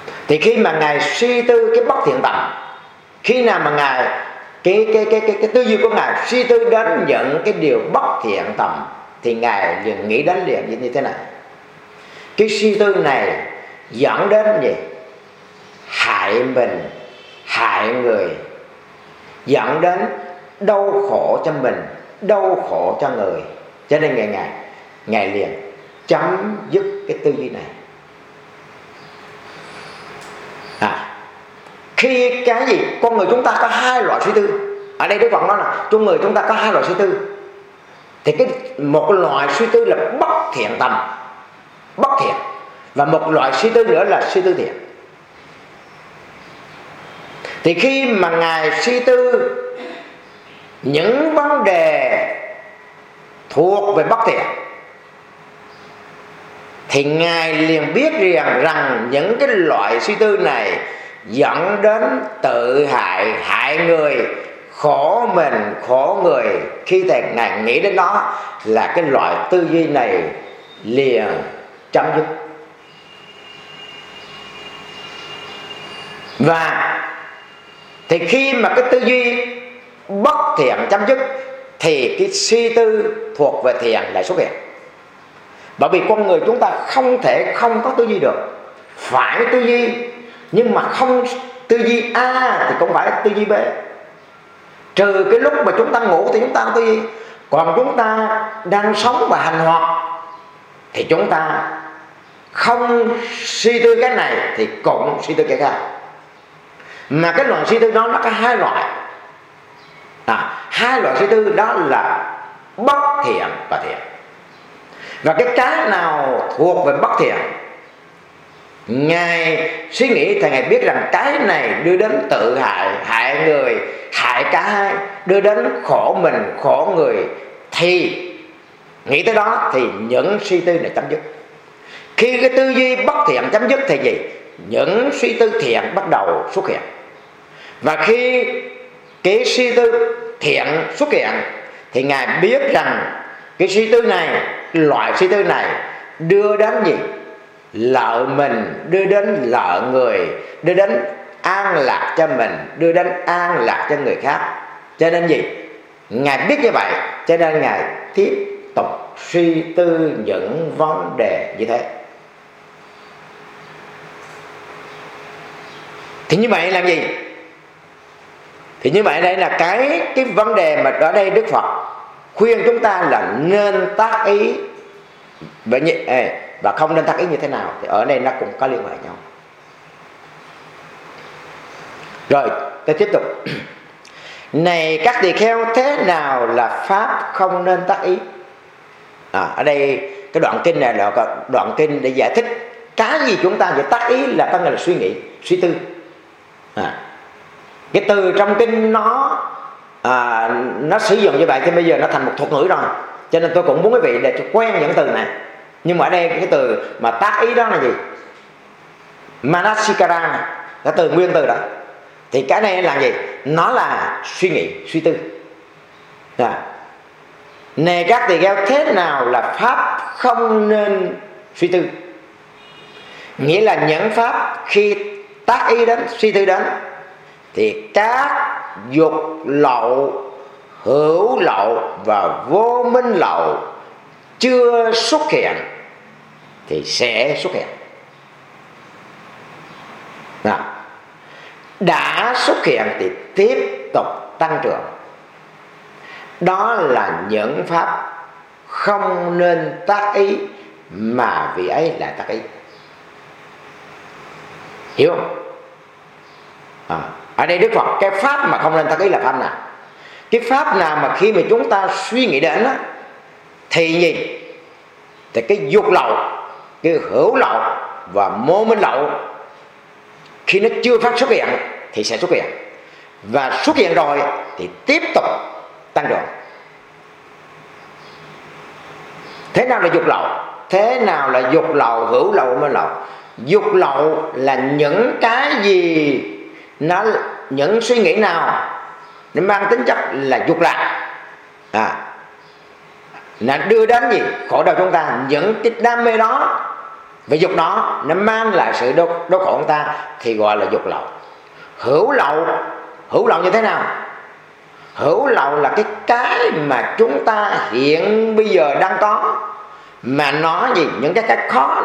Thì khi mà Ngài suy tư cái bất thiện tầm, khi nào mà Ngài cái tư duy của Ngài suy tư đến những cái điều bất thiện tầm, thì Ngài liền nghĩ đến liền như thế này: cái suy tư này dẫn đến gì? Hại mình, hại người, dẫn đến đau khổ cho mình, đau khổ cho người. Cho nên Ngài liền chấm dứt cái tư duy này. Khi cái gì? Con người chúng ta có hai loại suy tư. Ở đây Đức Phật nói là con người chúng ta có hai loại suy tư. Thì một loại suy tư là bất thiện tầm, bất thiện, và một loại suy tư nữa là suy tư thiện. Thì khi mà Ngài suy tư những vấn đề thuộc về bất thiện, thì Ngài liền biết rằng những cái loại suy tư này dẫn đến tự hại, hại người, khổ mình, khổ người. Khi Ngài nghĩ đến đó là cái loại tư duy này liền chấm dứt. Và thì khi mà cái tư duy bất thiện chấm dứt, thì cái suy tư thuộc về thiện lại xuất hiện. Bởi vì con người chúng ta không thể không có tư duy được, phải tư duy, nhưng mà không tư duy A thì cũng phải tư duy B. Trừ cái lúc mà chúng ta ngủ thì chúng ta không tư duy, còn chúng ta đang sống và hành hoạt thì chúng ta không suy tư cái này thì cũng suy tư cái khác. Mà cái loại suy tư đó nó có hai loại. Hai loại suy tư đó là bất thiện và thiện. Và cái nào thuộc về bất thiện, Ngài suy nghĩ thì Ngài biết rằng cái này đưa đến tự hại, hại người, hại cả hai, đưa đến khổ mình, khổ người, thì nghĩ tới đó thì những suy tư này chấm dứt. Khi cái tư duy bất thiện chấm dứt thì gì? Những suy tư thiện bắt đầu xuất hiện. Và khi cái suy tư thiện xuất hiện thì Ngài biết rằng cái suy tư này, loại suy tư này đưa đến gì? Lợi mình, đưa đến lợi người, đưa đến an lạc cho mình, đưa đến an lạc cho người khác. Cho nên gì? Ngài biết như vậy, cho nên Ngài tiếp tục suy tư những vấn đề như thế. Thì như vậy là gì? Thì như vậy đây là cái vấn đề mà ở đây Đức Phật khuyên chúng ta là nên tác ý và không nên tác ý như thế nào. Thì ở đây nó cũng có liên hệ nhau. Rồi tôi tiếp tục. Này các tỳ kheo, thế nào là pháp không nên tác ý? Ở đây cái đoạn kinh này là đoạn kinh để giải thích cái gì chúng ta phải tác ý, là có nghĩa là suy nghĩ, suy tư. Cái từ trong kinh nó sử dụng như vậy thì bây giờ nó thành một thuật ngữ rồi. Cho nên tôi cũng muốn quý vị để cho quen những từ này. Nhưng mà ở đây cái từ mà tác ý đó là gì? Manasikara này, cái từ nguyên từ đó. Thì cái này là gì? Nó là suy nghĩ, suy tư. Này các tỳ kheo, thế nào là pháp không nên suy tư? Nghĩa là những pháp khi tác ý đến, suy tư đến, thì các dục lậu, hữu lậu và vô minh lậu chưa xuất hiện thì sẽ xuất hiện. Đã xuất hiện thì tiếp tục tăng trưởng. Đó là những pháp không nên tác ý, mà vì ấy là tác ý. Hiểu không? Ở đây Đức Phật, cái pháp mà không nên tác ý là pháp nào? Cái pháp nào mà khi mà chúng ta suy nghĩ đến đó, thì gì? Thì cái dục lậu, cái hữu lậu và vô minh lậu khi nó chưa phát xuất hiện thì sẽ xuất hiện. Và xuất hiện rồi thì tiếp tục tăng trưởng. Thế nào là dục lậu? Thế nào là dục lậu, hữu lậu, vô minh lậu? Dục lậu là những cái gì, những suy nghĩ nào nó mang tính chất là dục lạc, nó đưa đến gì? Khổ đau chúng ta. Những cái đam mê đó Vì dục đó nó mang lại sự đau khổ của ta thì gọi là dục lậu. Hữu lậu như thế nào? Hữu lậu là cái mà chúng ta hiện bây giờ đang có, mà nó gì, những cái khó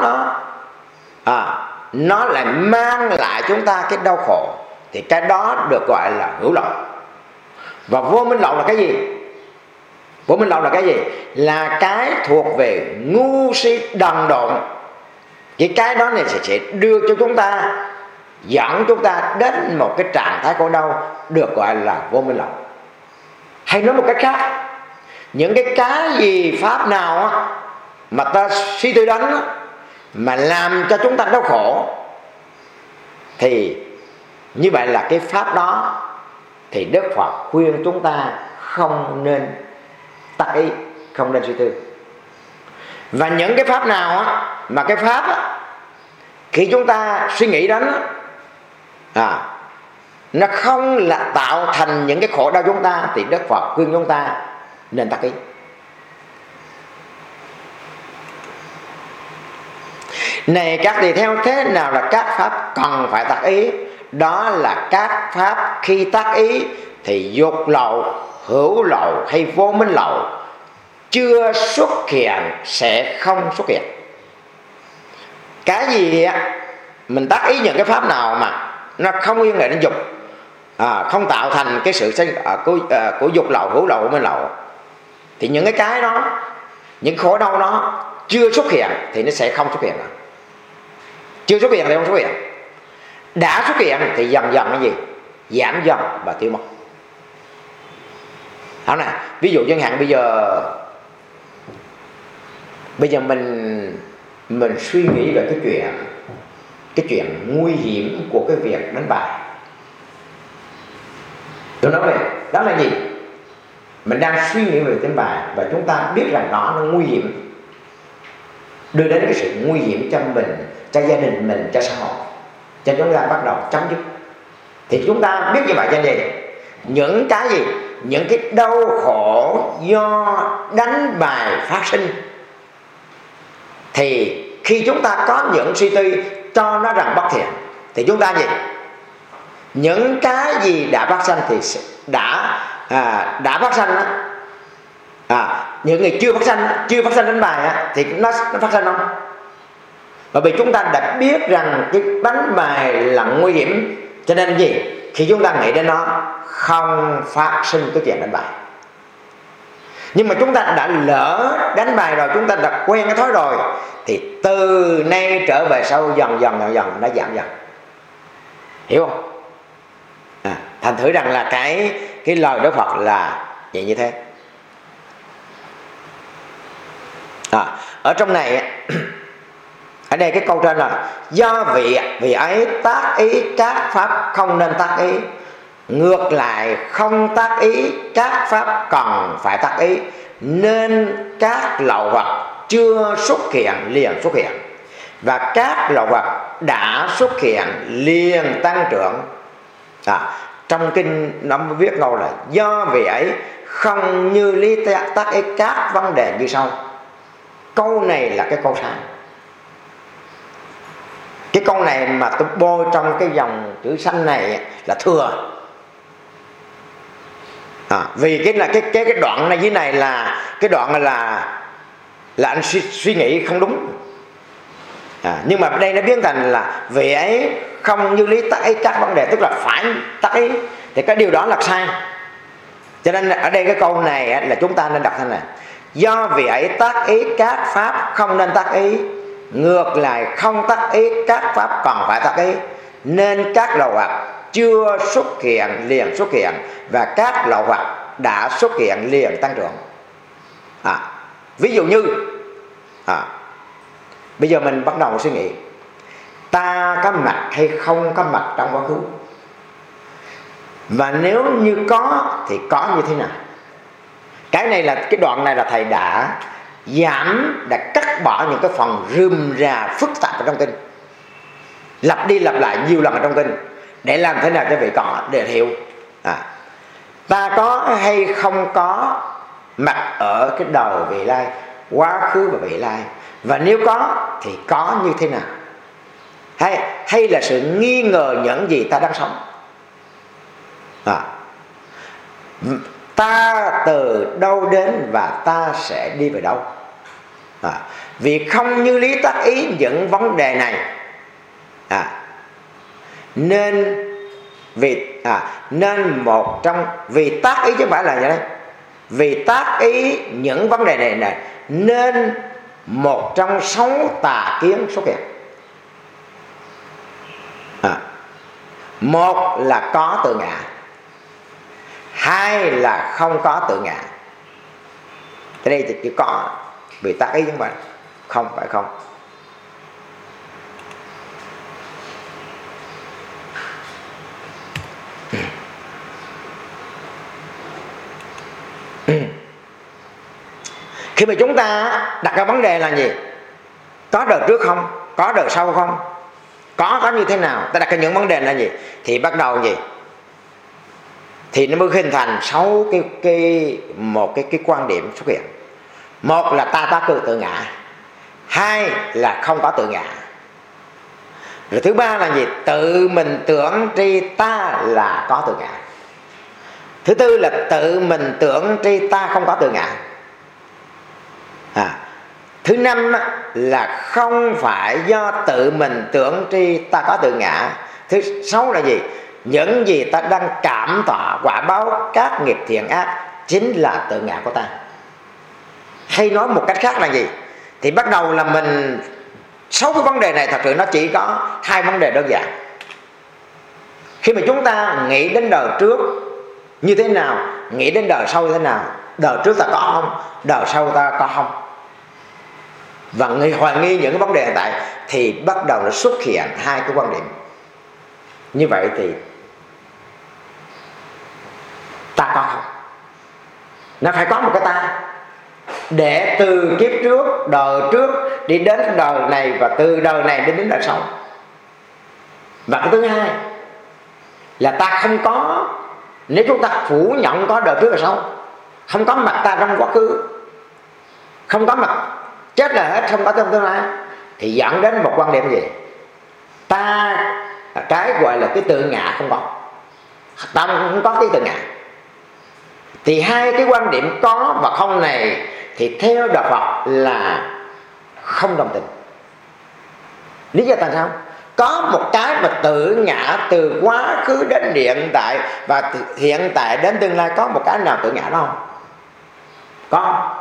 nó lại mang lại chúng ta cái đau khổ, thì cái đó được gọi là hữu lậu. Và vô minh lậu là cái gì? Vô minh lậu là cái gì? Là cái thuộc về ngu si đần độn. Cái đó này sẽ đưa cho chúng ta, dẫn chúng ta đến một cái trạng thái khổ đau, được gọi là vô minh lậu. Hay nói một cách khác, những cái gì pháp nào mà ta suy tư đánh mà làm cho chúng ta đau khổ, thì như vậy là cái pháp đó thì Đức Phật khuyên chúng ta không nên tác ý, không nên suy tư. Và những cái pháp nào mà cái pháp khi chúng ta suy nghĩ đến nó không là tạo thành những cái khổ đau chúng ta, thì Đức Phật khuyên chúng ta nên tác ý. Này các tỳ theo, thế nào là các pháp cần phải tác ý? Đó là các pháp khi tác ý thì dục lậu, hữu lậu hay vô minh lậu chưa xuất hiện sẽ không xuất hiện. Cái gì mình tác ý những cái pháp nào mà nó không liên hệ đến dục, không tạo thành cái sự của dục lậu, hữu lậu, vô minh lậu, thì những cái đó, những khổ đau đó chưa xuất hiện thì nó sẽ không xuất hiện nữa. Chưa xuất hiện thì không xuất hiện. Đã xuất hiện thì dần dần cái gì? Giảm dần và tiêu mất. Đó này, ví dụ chẳng hạn bây giờ mình suy nghĩ về cái chuyện nguy hiểm của cái việc đánh bài. Tôi nói về đó là gì? Mình đang suy nghĩ về đánh bài và chúng ta biết rằng nó nguy hiểm, đưa đến cái sự nguy hiểm cho mình, cho gia đình mình, cho xã hội, cho chúng ta bắt đầu chấm dứt. Thì chúng ta biết như vậy cho nên những cái gì? Những cái đau khổ do đánh bài phát sinh, thì khi chúng ta có những suy tư cho nó rằng bất thiện, thì chúng ta gì? Những cái gì đã phát sinh thì đã phát sinh đó. Những người chưa phát sinh đánh bài thì nó phát sinh không? Bởi vì chúng ta đã biết rằng cái đánh bài là nguy hiểm, cho nên gì? Khi chúng ta nghĩ đến nó không phát sinh cái chuyện đánh bài. Nhưng mà chúng ta đã lỡ đánh bài rồi, chúng ta đã quen cái thói rồi, thì từ nay trở về sau dần dần nó giảm dần. Hiểu không? Thành thử rằng là cái lời Đức Phật là vậy như thế. Ở trong này ở đây cái câu trên là do vì ấy tác ý các pháp không nên tác ý, ngược lại không tác ý các pháp cần phải tác ý, nên các lậu hoặc chưa xuất hiện liền xuất hiện, và các lậu hoặc đã xuất hiện liền tăng trưởng. Trong kinh nó viết câu là do vì ấy không như lý tác ý các vấn đề như sau. Câu này là cái câu sai. Cái câu này mà tôi bôi trong cái dòng chữ xanh này là thừa. Vì cái đoạn này dưới này là cái đoạn là anh suy nghĩ không đúng. Nhưng mà đây nó biến thành là vì ấy không như lý tác ý các vấn đề, tức là phải tác ý, thì cái điều đó là sai. Cho nên ở đây cái câu này là chúng ta nên đọc thế này: do vì ấy tác ý các pháp không nên tác ý, ngược lại không tác ý các pháp còn phải tác ý, nên các lậu hoặc chưa xuất hiện liền xuất hiện, và các lậu hoặc đã xuất hiện liền tăng trưởng. Ví dụ như bây giờ mình bắt đầu suy nghĩ ta có mặt hay không có mặt trong quá khứ, và nếu như có thì có như thế nào. Cái này là cái đoạn này là thầy đã cắt bỏ những cái phần rườm rà phức tạp ở trong kinh, lặp đi lặp lại nhiều lần ở trong kinh, để làm thế nào cho vị có để hiểu ta có hay không có mặt ở cái đời vị lai, quá khứ và vị lai, Và nếu có thì có như thế nào? Hay là sự nghi ngờ những gì ta đang sống? Ta từ đâu đến và ta sẽ đi về đâu? Vì không như lý tác ý những vấn đề này, nên vì tác ý chứ không phải là như đây. Vì tác ý những vấn đề này nên một trong 6 tà kiến xuất hiện. Một là có tự ngã, hai là không có tự ngã. Ở đây thì chỉ có vì tác ý chứ không phải không. Khi mà chúng ta đặt ra vấn đề là gì? Có đời trước không? Có đời sau không? Có như thế nào? Ta đặt ra những vấn đề là gì? Thì bắt đầu gì? Thì nó mới hình thành 6 cái quan điểm xuất hiện. Một là ta tự ngã, hai là không có tự ngã, rồi thứ ba là gì? Tự mình tưởng tri ta là có tự ngã. Thứ tư là tự mình tưởng tri ta không có tự ngã. Thứ năm là không phải do tự mình tưởng tri ta có tự ngã. Thứ sáu là gì? Những gì ta đang cảm thọ quả báo các nghiệp thiện ác chính là tự ngã của ta. Hay nói một cách khác là gì? Thì bắt đầu là mình 6 cái vấn đề này thật sự nó chỉ có 2 vấn đề đơn giản. Khi mà chúng ta nghĩ đến đời trước như thế nào, nghĩ đến đời sau như thế nào, đời trước ta có không, đời sau ta có không, và hoài nghi những cái vấn đề hiện tại, thì bắt đầu nó xuất hiện 2 cái quan điểm. Như vậy thì ta có không? Nó phải có một cái ta, để từ kiếp trước, đời trước đi đến đời này, và từ đời này đến đời sau. Và cái thứ hai là ta không có. Nếu chúng ta phủ nhận có đời trước và sau, không có mặt ta trong quá khứ, không có mặt, chết là hết, không có trong tương lai, thì dẫn đến một quan điểm gì? Ta, cái gọi là cái tự ngã không có. Ta không có cái tự ngã. Thì 2 cái quan điểm có và không này thì theo đạo Phật là không đồng tình. Lý do tại sao? Có một cái mà tự ngã từ quá khứ đến hiện tại, và hiện tại đến tương lai, có một cái nào tự ngã đó không? Có.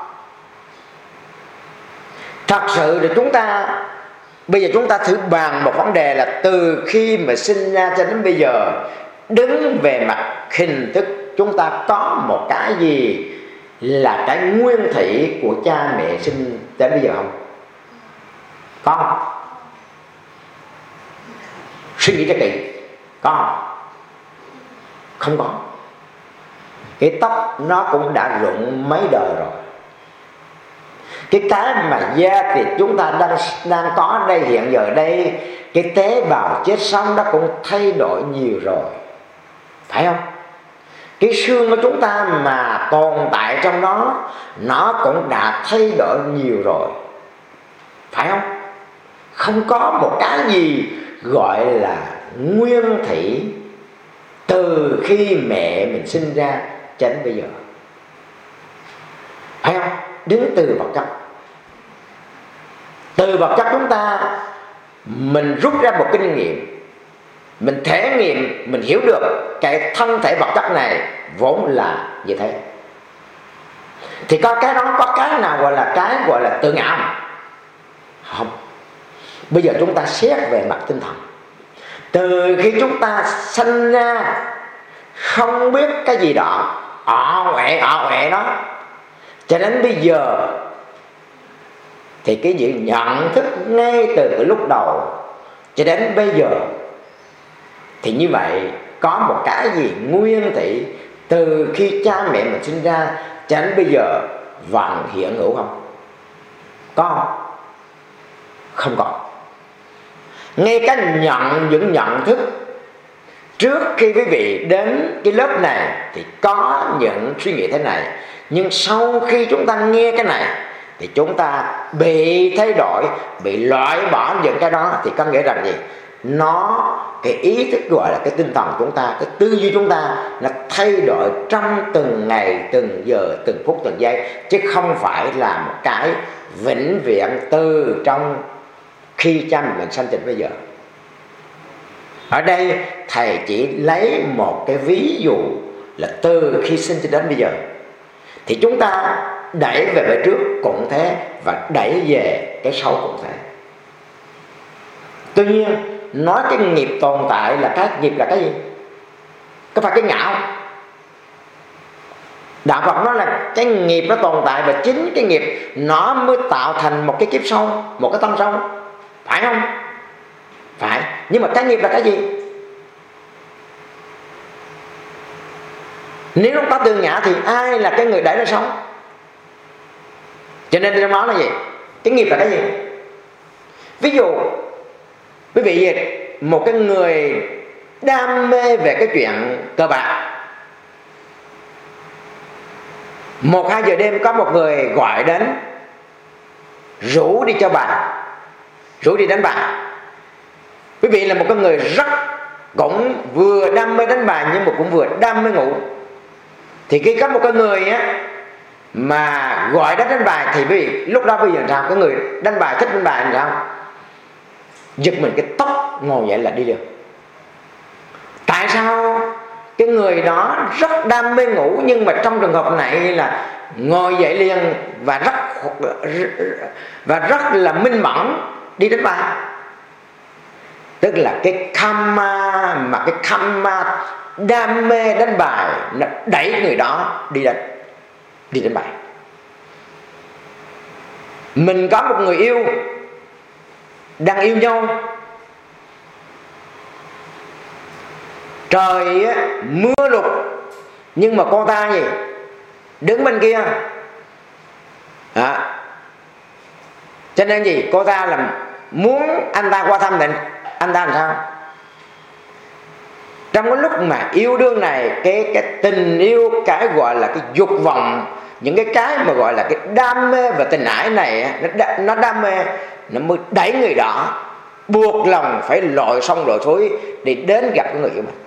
Thật sự thì bây giờ chúng ta thử bàn một vấn đề là từ khi mà sinh ra cho đến bây giờ, đứng về mặt hình thức, chúng ta có một cái gì là cái nguyên thủy của cha mẹ sinh đến bây giờ không? Có không? Suy nghĩ cho kỹ. Có không? Không có. Cái tóc nó cũng đã rụng mấy đời rồi. Cái mà da thịt chúng ta đang có đây, hiện giờ đây, cái tế bào chết sống nó cũng thay đổi nhiều rồi, phải không? Cái xương của chúng ta mà tồn tại trong đó, nó cũng đã thay đổi nhiều rồi, phải không? Không có một cái gì gọi là nguyên thủy từ khi mẹ mình sinh ra cho đến bây giờ, phải không? Đến từ vật chất. Từ vật chất chúng ta, mình rút ra một kinh nghiệm, mình thể nghiệm, mình hiểu được cái thân thể vật chất này vốn là như thế. Thì có cái đó, có cái nào gọi là tự ngã không? Không. Bây giờ chúng ta xét về mặt tinh thần. Từ khi chúng ta sinh ra không biết cái gì đó, ọ quẹ đó, cho đến bây giờ, thì cái sự nhận thức ngay từ cái lúc đầu cho đến bây giờ, thì như vậy có một cái gì nguyên thủy từ khi cha mẹ mình sinh ra cho đến bây giờ vẫn hiện hữu không? Có không? Không có. Ngay những nhận thức trước khi quý vị đến cái lớp này thì có những suy nghĩ thế này, nhưng sau khi chúng ta nghe cái này thì chúng ta bị thay đổi, bị loại bỏ những cái đó, thì có nghĩa rằng gì? Nó, cái ý thức gọi là cái tinh thần chúng ta, cái tư duy chúng ta nó thay đổi trong từng ngày, từng giờ, từng phút, từng giây, chứ không phải là một cái vĩnh viễn từ trong khi cha mình sanh tình bây giờ. Ở đây thầy chỉ lấy một cái ví dụ là từ khi sinh cho đến bây giờ, thì chúng ta đẩy về trước cũng thế, và đẩy về cái sau cũng thế. Tuy nhiên nói cái nghiệp tồn tại là cái nghiệp là cái gì? Có phải cái ngã không? Đạo Phật nói là cái nghiệp nó tồn tại, và chính cái nghiệp nó mới tạo thành một cái kiếp sau, một cái thân sau, phải không? Phải. Nhưng mà cái nghiệp là cái gì? Nếu nó có từ ngã thì ai là cái người đẩy nó sống? Cho nên trong đó là gì? Cái nghiệp là cái gì? Ví dụ quý vị dịch một cái người đam mê về cái chuyện cờ bạc, 1-2 giờ đêm có một người gọi đến rủ đi cho bài, rủ đi đánh bài. Quý vị là một cái người rất cũng vừa đam mê đánh bài nhưng mà cũng vừa đam mê ngủ, thì khi có một cái người á mà gọi đến đánh bài, thì quý vị lúc đó bây giờ sao? Cái người đánh bài thích đánh bài làm sao? Giật mình cái tóc ngồi dậy là đi được. Tại sao? Cái người đó rất đam mê ngủ, nhưng mà trong trường hợp này là ngồi dậy liền và rất là minh mẫn đi đánh bài. Tức là cái karma đam mê đánh bài nó đẩy người đó đi đánh bài. Mình có một người yêu, đang yêu nhau, trời mưa lụt, nhưng mà cô ta gì đứng bên kia cho nên gì, cô ta là muốn anh ta qua thăm định, anh ta làm sao? Trong cái lúc mà yêu đương này, cái tình yêu, cái gọi là cái dục vọng, những cái mà gọi là cái đam mê và tình ái này, nó đam mê, nó mới đẩy người đó buộc lòng phải lội sông lội suối để đến gặp cái người của mình.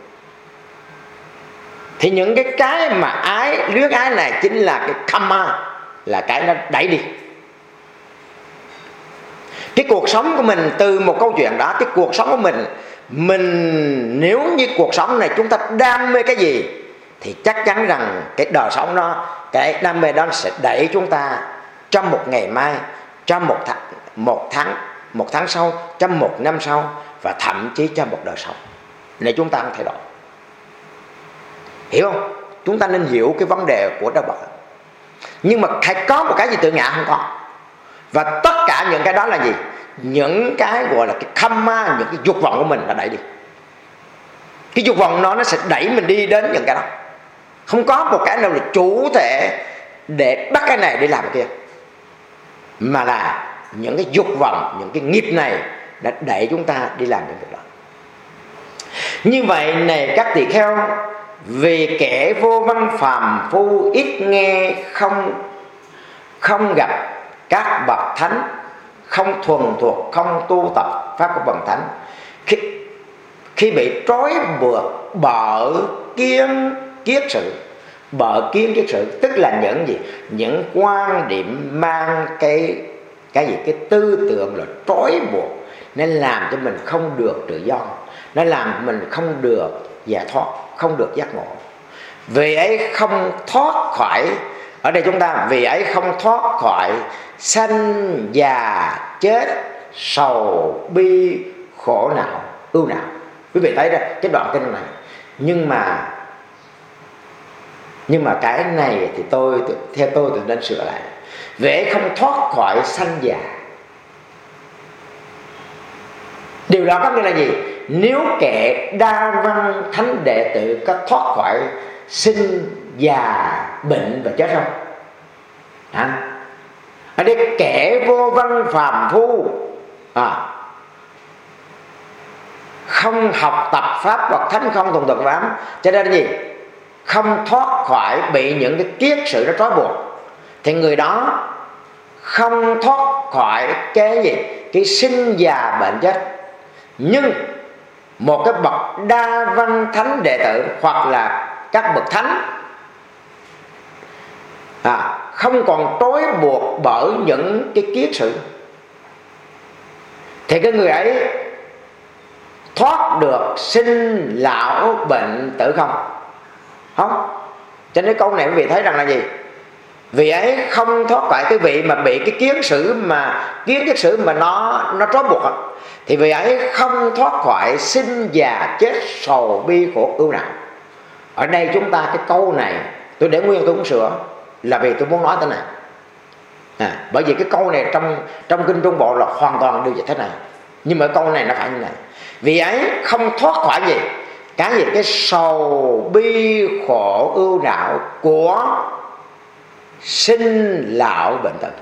Thì những cái mà ái, luyến ái này chính là cái karma, là cái nó đẩy đi. Cái cuộc sống của mình từ một câu chuyện đó, cái cuộc sống của mình nếu như cuộc sống này chúng ta đam mê cái gì, thì chắc chắn rằng cái đời sống đó, cái đam mê đó sẽ đẩy chúng ta trong một ngày mai, trong một tháng sau, trong một năm sau, và thậm chí trong một đời sau. Để chúng ta không thay đổi. Hiểu không? Chúng ta nên hiểu cái vấn đề của đạo Phật. Nhưng mà phải có một cái gì tự ngã không có. Và tất cả những cái đó là gì? Những cái gọi là cái karma, những cái dục vọng của mình đã đẩy đi. Cái dục vọng nó sẽ đẩy mình đi đến những cái đó. Không có một cái nào là chủ thể để bắt cái này đi làm cái kia, mà là những cái dục vọng, những cái nghiệp này đã đẩy chúng ta đi làm những việc đó. Như vậy này các tỳ kheo, vì kẻ vô văn phàm phu ít nghe, không gặp các bậc thánh, không thuần thuộc, không tu tập pháp của bậc thánh, khi bị trói buộc bởi kiến kiết sự, tức là những gì? Những quan điểm mang cái gì? Cái tư tưởng là trói buộc, nên làm cho mình không được tự do, nó làm mình không được giải thoát, không được giác ngộ. Vì ấy không thoát khỏi, ở đây chúng ta vì ấy không thoát khỏi sanh già chết, sầu bi khổ não ưu não. Quý vị thấy đó, cái đoạn kinh này. Nhưng mà cái này thì theo tôi nên sửa lại. Vì ấy không thoát khỏi sanh già. Điều đó có nghĩa là gì? Nếu kẻ đa văn thánh đệ tử có thoát khỏi sinh già bệnh và chết không? Ở đây kẻ vô văn phàm phu không học tập pháp hoặc thánh, không thuần thuộc pháp, cho nên gì? Không thoát khỏi bị những cái kiết sự nó trói buộc, thì người đó không thoát khỏi cái gì? Cái sinh già bệnh chết. Nhưng một cái bậc đa văn thánh đệ tử hoặc là các bậc thánh không còn trói buộc bởi những cái kiết sử, thì cái người ấy thoát được sinh lão bệnh tử không? Không. Cho nên câu này quý vị thấy rằng là gì? Vị ấy không thoát khỏi cái vị mà bị cái kiết sử mà nó trói buộc, thì vị ấy không thoát khỏi sinh già chết sầu bi khổ ưu não. Ở đây chúng ta cái câu này tôi để nguyên, tôi cũng sửa, là vì tôi muốn nói thế này. Bởi vì cái câu này trong kinh Trung Bộ là hoàn toàn đều như thế này, nhưng mà câu này nó phải như này. Vì ấy không thoát khỏi gì? Cái gì? Cái sầu bi khổ ưu não của sinh lão bệnh tật.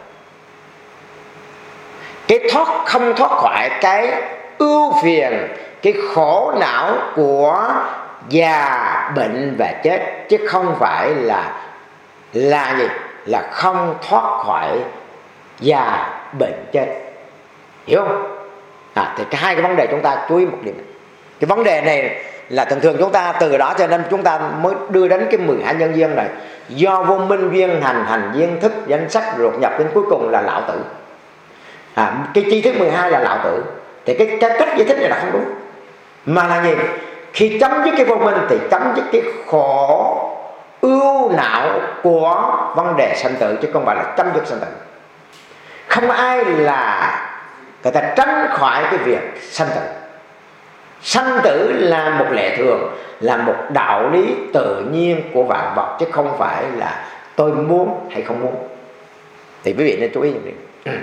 Cái không thoát khỏi cái ưu phiền, cái khổ não của già bệnh và chết, chứ không phải là gì? Là không thoát khỏi già bệnh chết. Hiểu không? Thì hai cái vấn đề chúng ta chú ý một điểm này. Cái vấn đề này là thường chúng ta từ đó cho nên chúng ta mới đưa đến cái 12 nhân duyên này. Do vô minh duyên hành duyên thức danh sách ruột nhập đến cuối cùng là lão tử. Cái chi thức 12 là lão tử. Thì cái cách giải thích này là không đúng. Mà là gì? Khi chấm dứt cái vô minh thì chấm dứt cái khổ ưu não của vấn đề sanh tử, chứ không phải là chấm dứt sanh tử. Không ai là người ta tránh khỏi cái việc sanh tử. Sanh tử là một lệ thường, là một đạo lý tự nhiên của vạn vật, chứ không phải là tôi muốn hay không muốn. Thì quý vị nên chú ý như vậy.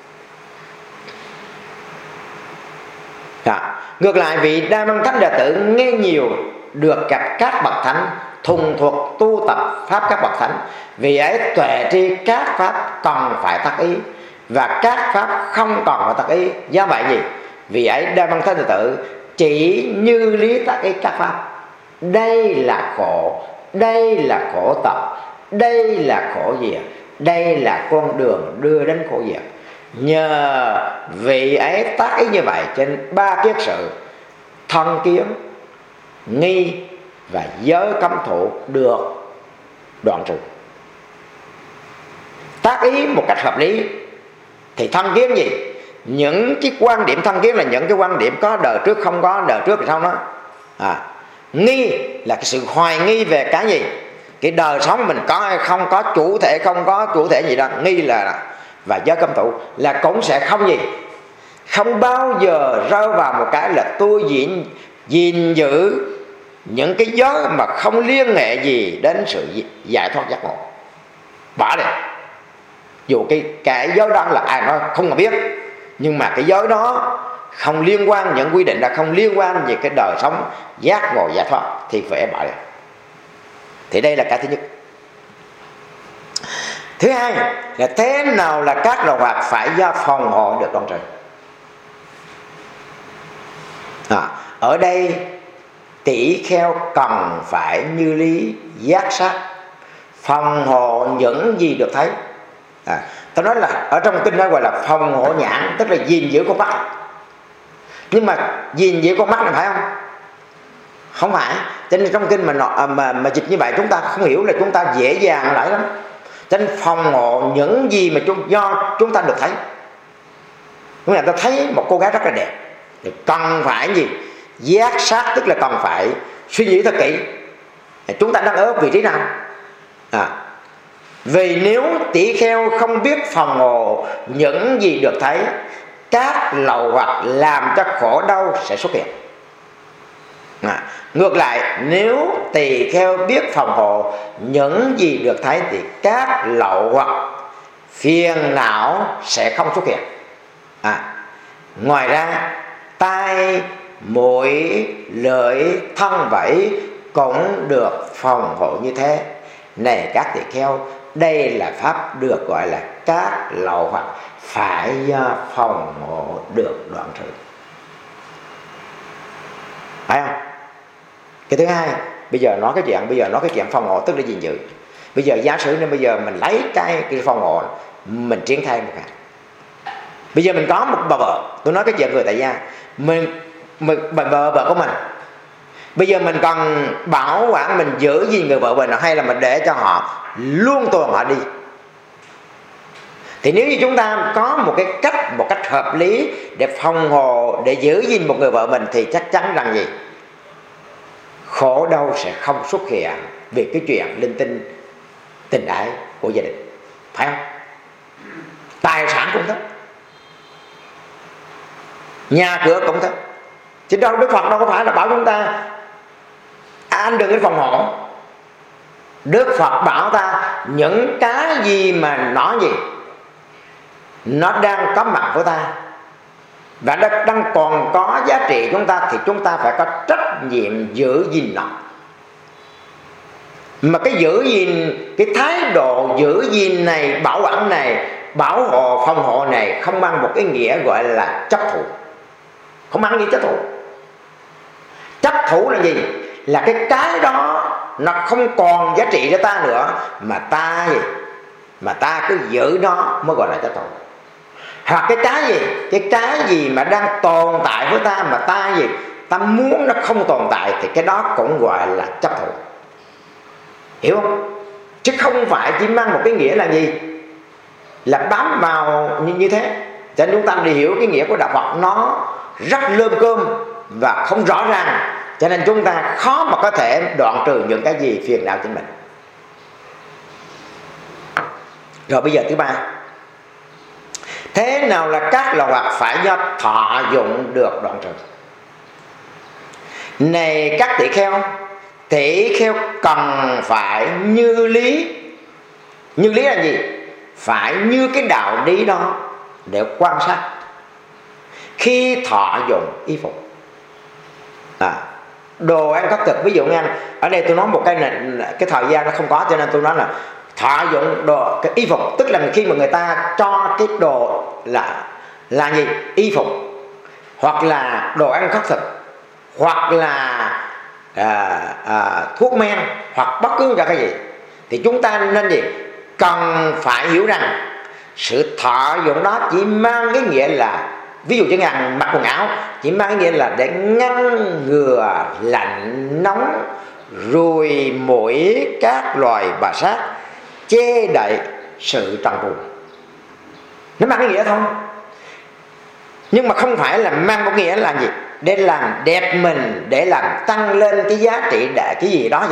Ngược lại, vị đa văn thánh đệ tử nghe nhiều, được gặp các bậc thánh, thuần thuộc tu tập pháp các bậc thánh, vì ấy tuệ tri các pháp cần phải tác ý, và các pháp không cần phải tác ý. Do vậy gì? Vì ấy đa văn thánh đệ tử chỉ như lý tác ý các pháp. Đây là khổ, đây là khổ tập, đây là khổ diệt, đây là con đường đưa đến khổ diệt. Nhờ vị ấy tác ý như vậy, trên ba kiết sự thân kiến, nghi và giới cấm thủ được đoạn trừ. Tác ý một cách hợp lý thì thân kiến gì? Những cái quan điểm thân kiến là những cái quan điểm có đời trước không có đời trước thì sao đó. Nghi là cái sự hoài nghi về cái gì? Cái đời sống mình có hay không, có chủ thể không có chủ thể gì đó. Nghi là và giới cấm thủ là cũng sẽ không gì? Không bao giờ rơi vào một cái là tôi gìn giữ những cái giới mà không liên hệ gì đến sự giải thoát giác ngộ. Bỏ đi. Dù cái giới đó là ai nói không có biết, nhưng mà cái giới đó không liên quan, những quy định là không liên quan về cái đời sống giác ngộ giải thoát thì phải bỏ đi. Thì đây là cái thứ nhất. Thứ hai là thế nào là các lậu hoặc phải do phòng hộ được đoạn trừ. Ở đây tỷ kheo cần phải như lý giác sát, phòng hộ những gì được thấy. Tôi nói là ở trong kinh nó gọi là phòng hộ nhãn, tức là gìn giữ con mắt. Nhưng mà gìn giữ con mắt là phải không? Không phải. Cho nên trong kinh mà dịch như vậy chúng ta không hiểu là chúng ta dễ dàng lại lắm. Cho nên phòng hộ những gì mà do chúng ta được thấy. Chúng ta thấy một cô gái rất là đẹp thì cần phải gì? Giác sát, tức là cần phải suy nghĩ thật kỹ chúng ta đang ở vị trí nào. Vì nếu tỷ kheo không biết phòng hộ những gì được thấy, các lậu hoặc làm cho khổ đau sẽ xuất hiện. Ngược lại, nếu tỳ kheo biết phòng hộ những gì được thấy thì các lậu hoặc phiền não sẽ không xuất hiện. Ngoài ra, tai, mũi, lưỡi, thân vẫy cũng được phòng hộ như thế. Này các tỳ kheo, đây là pháp được gọi là các lậu hoặc phải do phòng hộ được đoạn trừ. Phải không? Cái thứ hai, bây giờ nói cái chuyện phòng hộ tức là gìn giữ. Bây giờ giả sử nên bây giờ mình lấy cái phòng hộ mình triển khai một cái. Bây giờ mình có một bà vợ, tôi nói cái chuyện người tại gia, mình bà vợ của mình, bây giờ mình cần bảo quản, mình giữ gìn người vợ mình, hay là mình để cho họ luôn tuần họ đi? Thì nếu như chúng ta có một cách hợp lý để phòng hộ, để giữ gìn một người vợ mình, thì chắc chắn rằng gì? Khổ đau sẽ không xuất hiện vì cái chuyện linh tinh tình ái của gia đình, phải không? Tài sản cũng thế, nhà cửa cũng thế. Chứ đâu Đức Phật đâu có phải là bảo chúng ta anh đừng có phòng hộ. Đức Phật bảo ta những cái gì mà nó đang có mặt với ta và nó đang còn có giá trị chúng ta, thì chúng ta phải có trách nhiệm giữ gìn nó. Mà cái giữ gìn, cái thái độ giữ gìn này, bảo quản này, bảo hộ, phòng hộ này không mang một cái nghĩa gọi là chấp thủ. Không mang nghĩa chấp thủ. Chấp thủ là gì? Là cái đó nó không còn giá trị cho ta nữa, mà ta cứ giữ nó mới gọi là chấp thủ. Hoặc cái gì mà đang tồn tại với ta mà ta muốn nó không tồn tại, thì cái đó cũng gọi là chấp thủ. Hiểu không? Chứ không phải chỉ mang một cái nghĩa là gì? Là bám vào như thế. Cho nên chúng ta đi hiểu cái nghĩa của đạo Phật nó rất lơm cơm và không rõ ràng, cho nên chúng ta khó mà có thể đoạn trừ những cái gì phiền não trên mình. Rồi bây giờ thứ ba, thế nào là các loài vật phải do thọ dụng được đoạn trừ? Này các tỷ kheo cần phải như lý. Như lý là gì? Phải như cái đạo lý đó để quan sát khi thọ dụng y phục. Đồ ăn khất thực, ví dụ như ở đây tôi nói một cái thời gian nó không có, cho nên tôi nói là thọ dụng đồ, cái y phục, tức là khi mà người ta cho cái đồ là gì? Y phục, hoặc là đồ ăn khất thực, hoặc là thuốc men, hoặc bất cứ cái gì, thì chúng ta nên gì? Cần phải hiểu rằng sự thọ dụng đó chỉ mang cái nghĩa là, ví dụ như mặc quần áo, chỉ mang cái nghĩa là để ngăn ngừa lạnh nóng, ruồi muỗi các loài bò sát, che đậy sự trần truồng. Nó mang cái nghĩa thôi, nhưng mà không phải là mang một nghĩa là gì? Để làm đẹp mình, để làm tăng lên cái giá trị để cái gì đó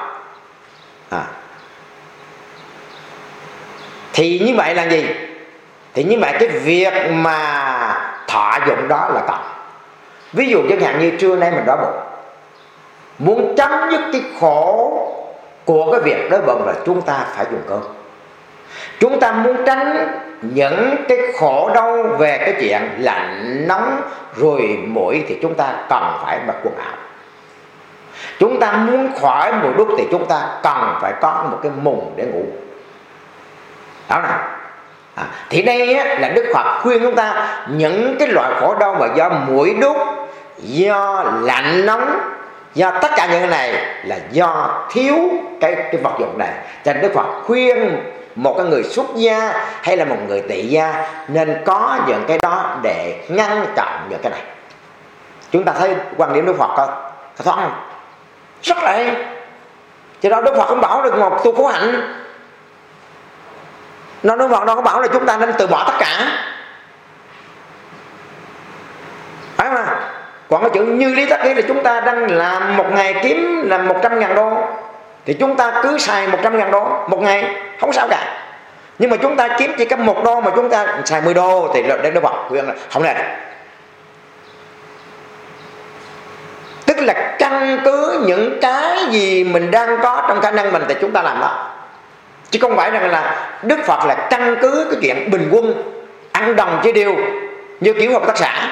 Thì như vậy là gì? Thì như vậy cái việc mà thọ dụng đó là cần. Ví dụ chẳng hạn như trưa nay mình đói bụng, muốn chấm dứt cái khổ của cái việc đói bụng là chúng ta phải dùng cơm. Chúng ta muốn tránh những cái khổ đau về cái chuyện lạnh nóng rồi muỗi thì chúng ta cần phải mặc quần áo. Chúng ta muốn khỏi mùi đốt thì chúng ta cần phải có một cái mùng để ngủ. Đó nào. Thì đây là Đức Phật khuyên chúng ta những cái loại khổ đau mà do muỗi đốt, do lạnh nóng, do tất cả những cái này là do thiếu cái vật dụng này. Cho nên Đức Phật khuyên một cái người xuất gia hay là một người tỳ gia nên có những cái đó để ngăn chặn những cái này. Chúng ta thấy quan điểm Đức Phật có thoáng không? Rất là hay. Chứ đó Đức Phật không bảo được một tu khổ hạnh. Nó Đức Phật đâu có bảo là chúng ta nên từ bỏ tất cả, phải không nào? Còn cái chữ như lý tất nghĩa là chúng ta đang làm một ngày kiếm là 100.000 đô, thì chúng ta cứ xài 100.000 đô một ngày, không sao cả. Nhưng mà chúng ta kiếm chỉ có 1 đô mà chúng ta xài 10 đô thì Đức Phật khuyên là không nên. Tức là căn cứ những cái gì mình đang có trong khả năng mình thì chúng ta làm đó. Chứ không phải rằng là Đức Phật là căn cứ cái chuyện bình quân ăn đồng chia đều như kiểu hợp tác xã.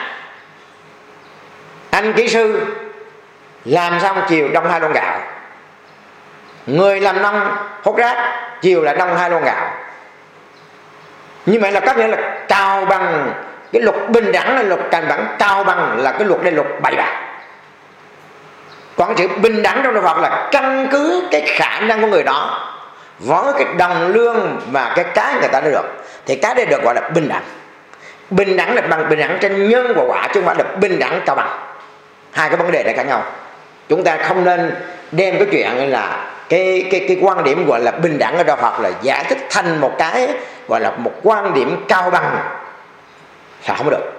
Anh kỹ sư làm xong chiều đông 2 lon gạo, người làm nông hốt rác chiều lại đông 2 lon gạo. Như vậy là có nghĩa là cao bằng. Cái luật bình đẳng là luật cân bằng, cao bằng là cái luật đây luật bậy bạ. Còn cái chữ bình đẳng trong Đức Phật là căn cứ cái khả năng của người đó với cái đồng lương và cái người ta đã được, thì cái đây được gọi là bình đẳng. Bình đẳng là bằng bình đẳng trên nhân và quả, chứ không phải là bình đẳng cao bằng. Hai cái vấn đề này khác nhau. Chúng ta không nên đem cái chuyện là cái quan điểm gọi là bình đẳng ở đạo Phật là giải thích thành một cái gọi là một quan điểm cao bằng, là không được.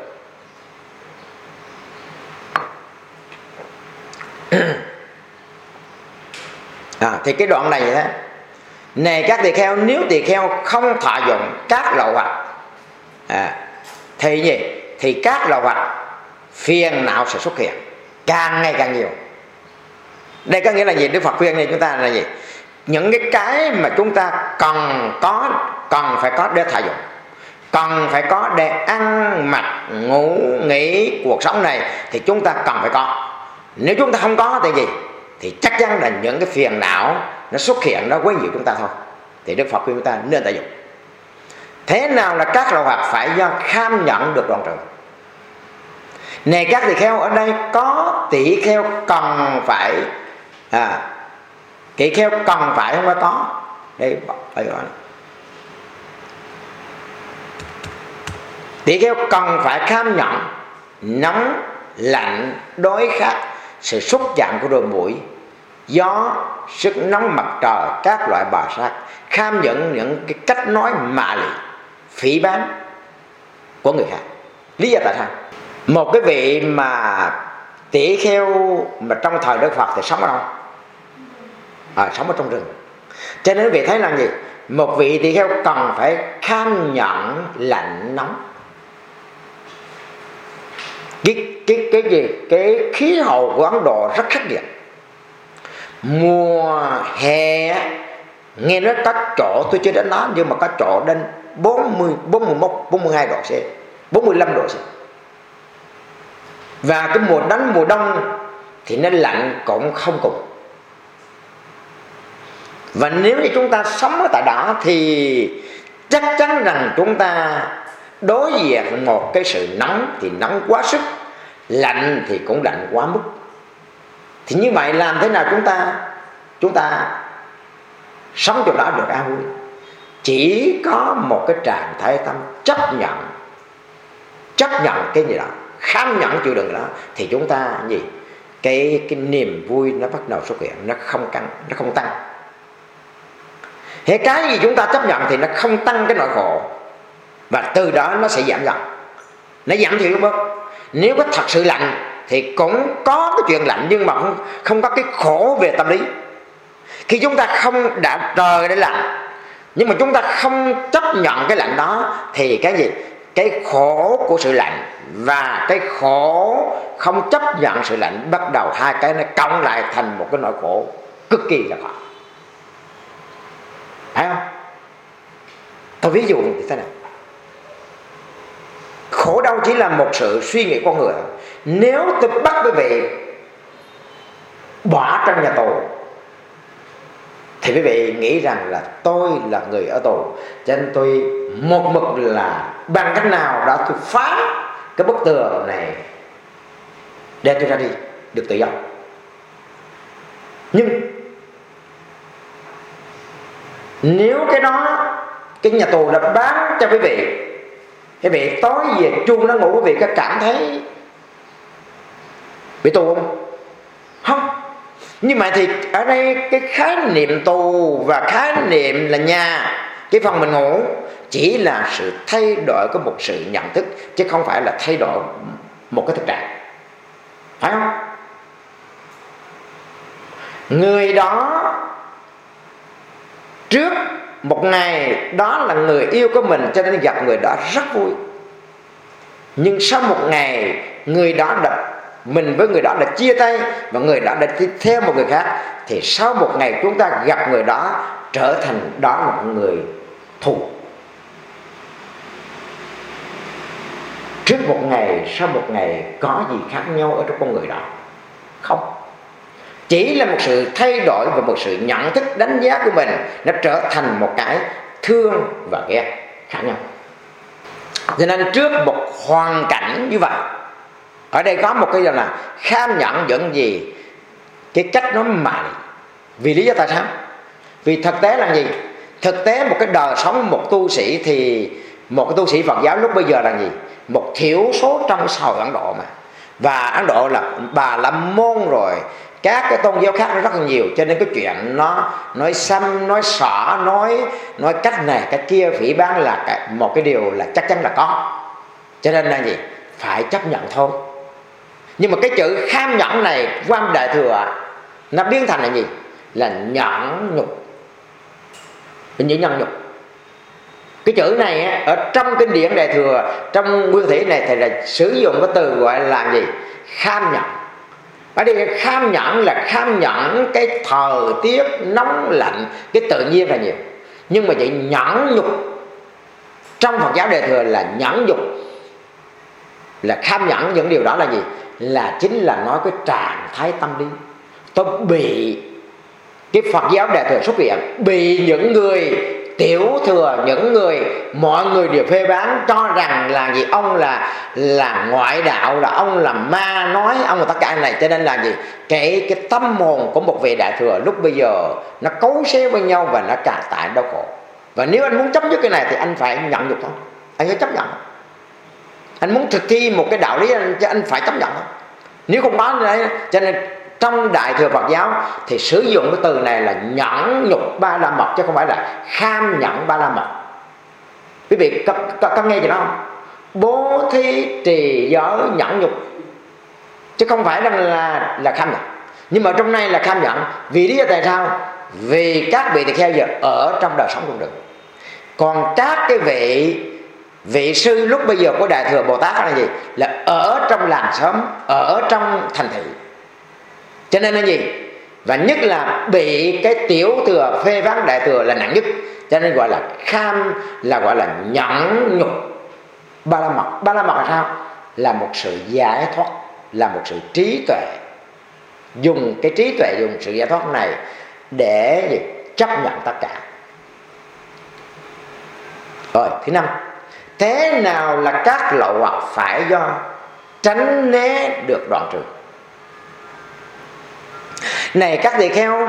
Thì cái đoạn này vậy đó. Này các tỳ kheo, nếu tỳ kheo không thọ dụng các lậu hoặc thì gì? Thì các lậu hoặc phiền não sẽ xuất hiện càng ngày càng nhiều. Đây có nghĩa là gì? Đức Phật khuyên này chúng ta là gì? Những cái mà chúng ta cần phải có để thọ dụng, cần phải có để ăn mặc ngủ nghỉ cuộc sống này, thì chúng ta cần phải có. Nếu chúng ta không có thì gì? Thì chắc chắn là những cái phiền não nó xuất hiện, nó quấy nhiễu chúng ta thôi. Thì Đức Phật khuyên chúng ta nên thọ dụng. Thế nào là các lậu hoặc? Phải do kham nhẫn được đoạn trừ. Này các tỳ kheo, ở đây có tỳ kheo cần phải, tỳ kheo cần phải không phải có. Đây phải gọi là tỳ kheo cần phải kham nhẫn nóng lạnh đối khác sự xúc chạm của đôi mũi, gió, sức nóng mặt trời, các loại bò sát, kham nhẫn những cái cách nói mạ lị, phỉ báng của người khác. Lý do tại sao? Một cái vị mà tỷ kheo mà trong thời Đức Phật thì sống ở đâu? Sống ở trong rừng. Cho nên vị thấy là gì? Một vị tỷ kheo cần phải kham nhẫn lạnh nóng. Cái gì? Cái khí hậu của Ấn Độ rất khắc nghiệt. Mùa hè nghe nói có chỗ tôi chưa đến đó, nhưng mà có chỗ đến 40, 41, 42 độ C, 45 độ C. Và cái mùa đông thì nó lạnh cũng không cùng. Và nếu như chúng ta sống ở tại đó thì chắc chắn rằng chúng ta đối diện một cái sự nóng thì nóng quá sức, lạnh thì cũng lạnh quá mức. Thì như vậy làm thế nào chúng ta sống chỗ đó được an vui? Chỉ có một cái trạng thái tâm chấp nhận cái gì đó, kham nhẫn chịu đựng đó, thì chúng ta gì? Cái niềm vui nó bắt đầu xuất hiện, nó không tăng. Thế cái gì chúng ta chấp nhận thì nó không tăng cái nỗi khổ, và từ đó nó sẽ giảm dần, nó giảm thiểu bớt. Nếu có thật sự lạnh thì cũng có cái chuyện lạnh, nhưng mà không có cái khổ về tâm lý. Khi chúng ta không đã trời để lạnh, nhưng mà chúng ta không chấp nhận cái lạnh đó, thì cái gì? Cái khổ của sự lạnh và cái khổ không chấp nhận sự lạnh, bắt đầu hai cái nó cộng lại thành một cái nỗi khổ cực kỳ là khó. Phải không? Tôi ví dụ như thế này. Khổ đau chỉ là một sự suy nghĩ con người. Nếu tôi bắt quý vị bỏ trong nhà tù thì quý vị nghĩ rằng là tôi là người ở tù, cho nên tôi một mực là bằng cách nào đó tôi phá cái bức tường này để tôi ra đi được tự do. Nhưng nếu cái nhà tù đã bán cho quý vị tối về chuông nó ngủ, quý vị có cảm thấy bị tù không? Không. Nhưng mà thì ở đây cái khái niệm tù và khái niệm là nhà, cái phòng mình ngủ, chỉ là sự thay đổi của một sự nhận thức, chứ không phải là thay đổi một cái thực trạng. Phải không? Người đó trước một ngày đó là người yêu của mình, cho nên gặp người đó rất vui. Nhưng sau một ngày mình với người đó đã chia tay, và người đó đã theo một người khác, thì sau một ngày chúng ta gặp người đó trở thành đó là một người thù. Trước một ngày, sau một ngày có gì khác nhau ở trong con người đó? Không. Chỉ là một sự thay đổi và một sự nhận thức đánh giá của mình, nó trở thành một cái thương và ghét khác nhau. Cho nên trước một hoàn cảnh như vậy, ở đây có một cái là kham nhẫn những gì? Cái cách nó mại. Vì lý do tại sao? Vì thực tế là gì? Thực tế một cái đời sống một tu sĩ thì một cái tu sĩ Phật giáo lúc bây giờ là gì? Một thiểu số trong xã hội Ấn Độ mà. Và Ấn Độ là Bà La Môn rồi các cái tôn giáo khác nó rất là nhiều, cho nên cái chuyện nó nói xăm, nói xỏ, nói cách này cách kia phỉ báng là một cái điều là chắc chắn là có. Cho nên là gì? Phải chấp nhận thôi. Nhưng mà cái chữ kham nhẫn này quan Đại Thừa nó biến thành là gì? Là nhẫn nhục. Những nhẫn nhục. Cái chữ này ở trong kinh điển Đại Thừa, trong nguyên thủy này thầy là sử dụng cái từ gọi là gì? Kham nhẫn. Ở đây kham nhẫn là kham nhẫn cái thời tiết nóng lạnh, cái tự nhiên là nhiều. Nhưng mà vậy nhẫn nhục trong Phật giáo Đại Thừa là nhẫn nhục, là kham nhẫn những điều đó là gì? Là chính là nói cái trạng thái tâm lý. Tôi bị cái Phật giáo Đại Thừa xuất hiện, bị những người tiểu thừa, những người mọi người đều phê bán, cho rằng là gì? Ông là ngoại đạo, là ông là ma nói, ông là tất cả này. Cho nên là gì? Cái tâm hồn của một vị Đại Thừa lúc bây giờ nó cấu xé với nhau và nó cả tại đau khổ. Và nếu anh muốn chấm dứt cái này thì anh phải nhận nhục thôi, anh phải chấp nhận. Anh muốn thực thi một cái đạo lý anh phải chấp nhận thôi. Nếu không có đấy, cho nên trong Đại Thừa Phật giáo thì sử dụng cái từ này là nhẫn nhục ba la mật, chứ không phải là kham nhẫn ba la mật. Quý vị có nghe gì đó không? Bố thí trì giới nhẫn nhục, chứ không phải là kham nhẫn. Nhưng mà trong này là kham nhẫn. Vì lý do tại sao? Vì các vị tỳ kheo giờ ở trong đời sống con đường, còn các cái vị sư lúc bây giờ của Đại Thừa Bồ Tát là gì? Là ở trong làng xóm, ở trong thành thị. Cho nên là gì? Và nhất là bị cái tiểu thừa phê phán Đại Thừa là nặng nhất. Cho nên gọi là kham, là gọi là nhẫn nhục ba la mật. Ba la mật là sao? Là một sự giải thoát, là một sự trí tuệ. Dùng cái trí tuệ, dùng sự giải thoát này để gì? Chấp nhận tất cả. Rồi, thứ năm, thế nào là các lậu hoặc phải do tránh né được đoạn trừ? Này các tỳ kheo,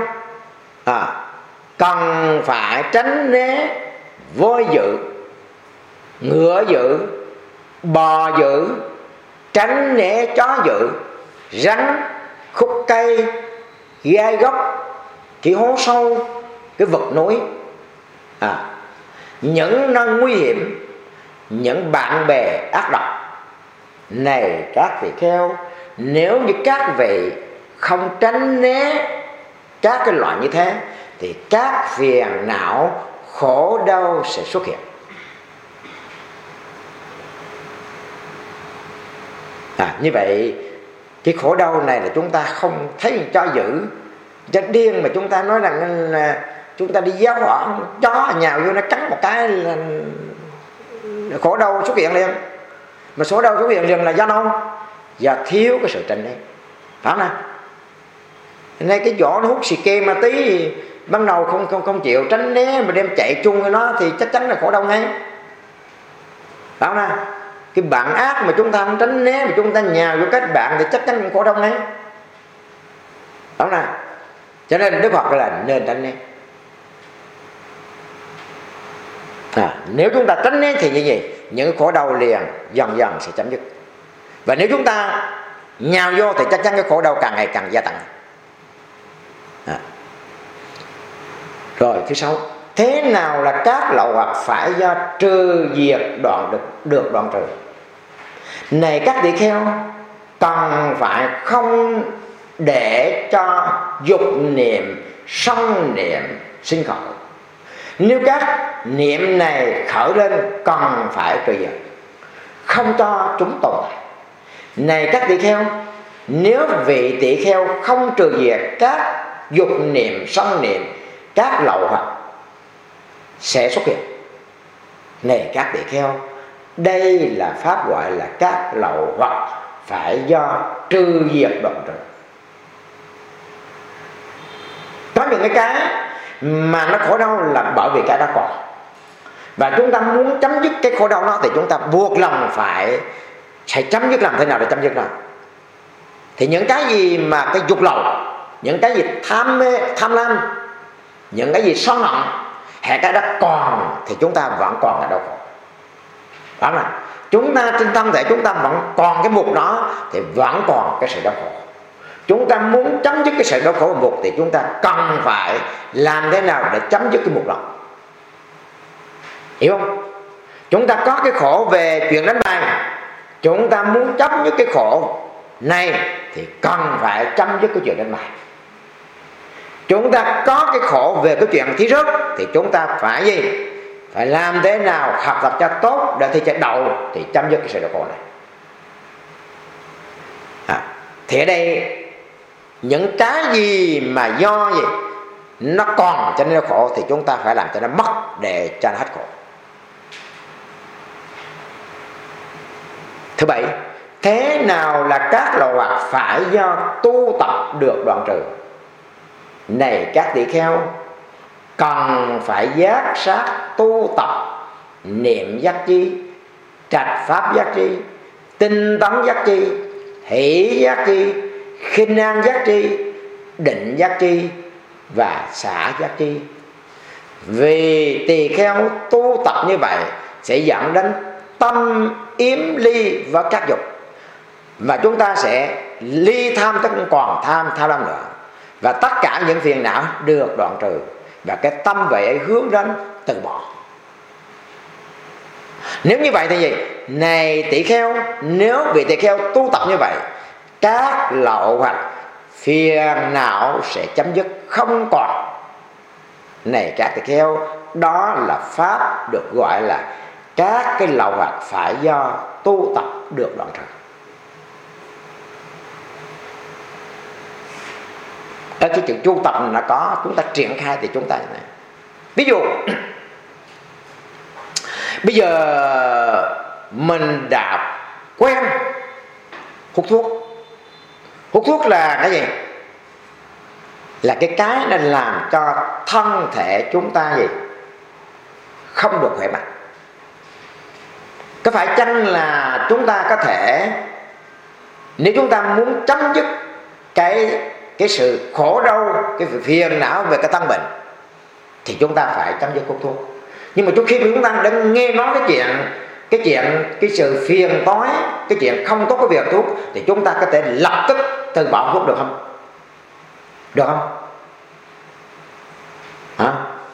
cần phải tránh né voi dữ, ngựa dữ, bò dữ, tránh né chó dữ, rắn, khúc cây, gai góc, cái hố sâu, cái vực núi, những nơi nguy hiểm, những bạn bè ác độc. Này các tỳ kheo, nếu như các vị không tránh né các cái loại như thế thì các phiền não khổ đau sẽ xuất hiện. Như vậy cái khổ đau này là chúng ta không thấy cho dữ cho điên, mà chúng ta nói rằng là chúng ta đi giáo hóa chó nhào vô nó cắn một cái là khổ đau xuất hiện liền. Mà khổ đau xuất hiện liền là do đâu? Do thiếu cái sự tránh né, phải không nào? Nên cái vỏ nó hút xì ke ma tí, ban đầu không chịu tránh né mà đem chạy chung với nó thì chắc chắn là khổ đau ngay, phải không nào? Cái bạn ác mà chúng ta không tránh né mà chúng ta nhào vô kết bạn thì chắc chắn là khổ đau ngay, phải không nào? Cho nên Đức Phật là nên tránh né. Nếu chúng ta tránh né thì như vậy, những khổ đau liền dần dần sẽ chấm dứt. Và nếu chúng ta nhào vô thì chắc chắn cái khổ đau càng ngày càng gia tăng. Rồi thứ sáu, thế nào là các lậu hoặc phải do trừ diệt được đoạn trừ? Này các tỳ kheo, cần phải không để cho dục niệm, sân niệm sinh khởi. Nếu các niệm này khởi lên cần phải trừ diệt, không cho chúng tồn tại. Này các tỳ kheo, nếu vị tỳ kheo không trừ diệt các dục niệm, sân niệm, các lậu hoặc sẽ xuất hiện. Này các tỳ kheo, đây là pháp gọi là các lậu hoặc phải do trừ diệt đoạn trừ. Có những cái mà nó khổ đau là bởi vì cái đó còn, và chúng ta muốn chấm dứt cái khổ đau đó thì chúng ta buộc lòng phải chấm dứt. Làm thế nào để chấm dứt nó? Thì những cái gì mà cái dục lậu, những cái gì tham lam, những cái gì sân hận, hễ cái đó còn thì chúng ta vẫn còn là đau khổ. Đó là chúng ta trên thân thể chúng ta vẫn còn cái mục đó thì vẫn còn cái sự đau khổ. Chúng ta muốn chấm dứt cái sự đau khổ của mục thì chúng ta cần phải làm thế nào để chấm dứt cái mục đó, hiểu không? Chúng ta có cái khổ về chuyện đánh bài, chúng ta muốn chấm dứt cái khổ này thì cần phải chấm dứt cái chuyện đánh bài. Chúng ta có cái khổ về cái chuyện thi rớt thì chúng ta phải gì? Phải làm thế nào học tập cho tốt để thi chạy đầu thì chấm dứt cái sự đau khổ này. Thì ở đây những cái gì mà do gì nó còn cho nên đau khổ thì chúng ta phải làm cho nó mất để cho nó hết khổ. Thứ bảy, thế nào là các lậu hoặc phải do tu tập được đoạn trừ? Này các tỳ kheo, cần phải giác sát tu tập niệm giác chi, trạch pháp giác chi, tinh tấn giác chi, hỷ giác chi, khinh an giác chi, định giác chi và xả giác chi. Vì tỳ kheo tu tập như vậy sẽ dẫn đến tâm yếm ly với các dục, và chúng ta sẽ ly tham tức không còn tham lam nữa, và tất cả những phiền não được đoạn trừ, và cái tâm vậy ấy hướng đến từ bỏ. Nếu như vậy thì gì? Này tỳ kheo, nếu vị tỳ kheo tu tập như vậy, các lậu hoặc phiền não sẽ chấm dứt không còn. Này các tỳ kheo, đó là pháp được gọi là các cái lậu hoặc phải do tu tập được đoạn trừ. Ở cái chữ tu tập nó có, chúng ta triển khai thì chúng ta như này. Ví dụ bây giờ mình đã quen hút thuốc. Hút thuốc là cái gì? Là cái nó làm cho thân thể chúng ta gì? Không được khỏe mạnh. Có phải chăng là chúng ta có thể, nếu chúng ta muốn chấm dứt cái sự khổ đau, cái phiền não về cái thân bệnh thì chúng ta phải chấm dứt hút thuốc. Nhưng mà trước khi chúng ta đã nghe nói cái sự phiền toái, cái chuyện không tốt của việc thuốc thì chúng ta có thể lập tức từ bỏ thuốc được không? Được không? Hả?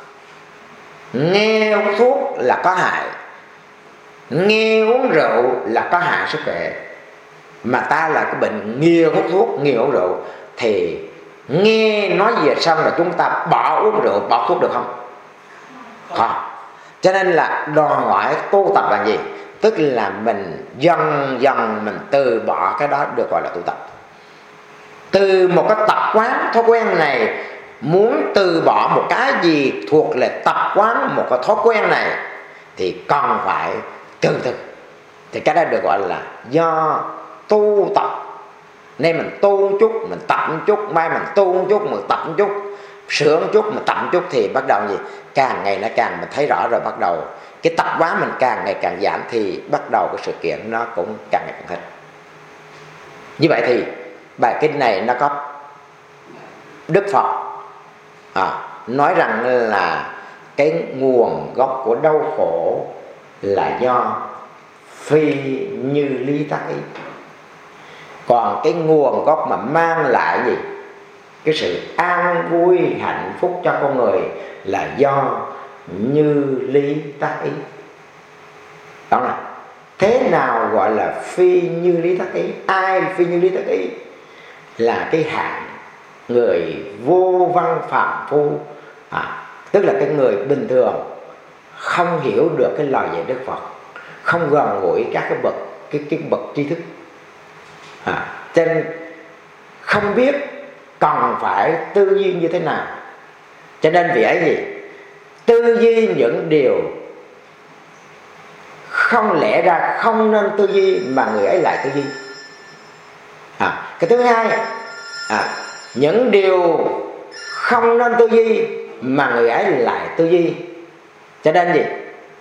Nghe uống thuốc là có hại, nghe uống rượu là có hại sức khỏe, mà ta là cái bệnh nghiện hút thuốc, nghiện uống rượu, thì nghe nói về xong là chúng ta bỏ uống rượu, bỏ thuốc được không? Không. Cho nên là đòi hỏi tu tập là gì? Tức là mình dần dần mình từ bỏ cái đó được gọi là tu tập. Từ một cái tập quán, thói quen này, muốn từ bỏ một cái gì thuộc là tập quán, một cái thói quen này thì cần phải từ từ. Thì cái đó được gọi là do tu tập. Nên mình tu một chút, mình tập một chút, mai mình tu một chút, mình tập một chút, sửa một chút, mình tập một chút, thì bắt đầu gì? Càng ngày nó càng mình thấy rõ rồi, bắt đầu cái tập quán mình càng ngày càng giảm, thì bắt đầu cái sự kiện nó cũng càng ngày càng hết. Như vậy thì bài kinh này nó có Đức Phật nói rằng là cái nguồn gốc của đau khổ là do phi như lý tác ý. Còn cái nguồn gốc mà mang lại gì? Cái sự an vui hạnh phúc cho con người là do như lý tác ý. Đó là thế nào gọi là phi như lý tác ý? Ai phi như lý tác ý? Là cái hạng người vô văn phàm phu, tức là cái người bình thường không hiểu được cái lời dạy Đức Phật, không gần gũi các cái bậc cái bậc tri thức, cho nên không biết cần phải tư duy như thế nào. Cho nên vì ấy gì? Tư duy những điều không lẽ ra không nên tư duy mà người ấy lại tư duy. Cái thứ hai, những điều không nên tư duy mà người ấy lại tư duy. Cho nên gì?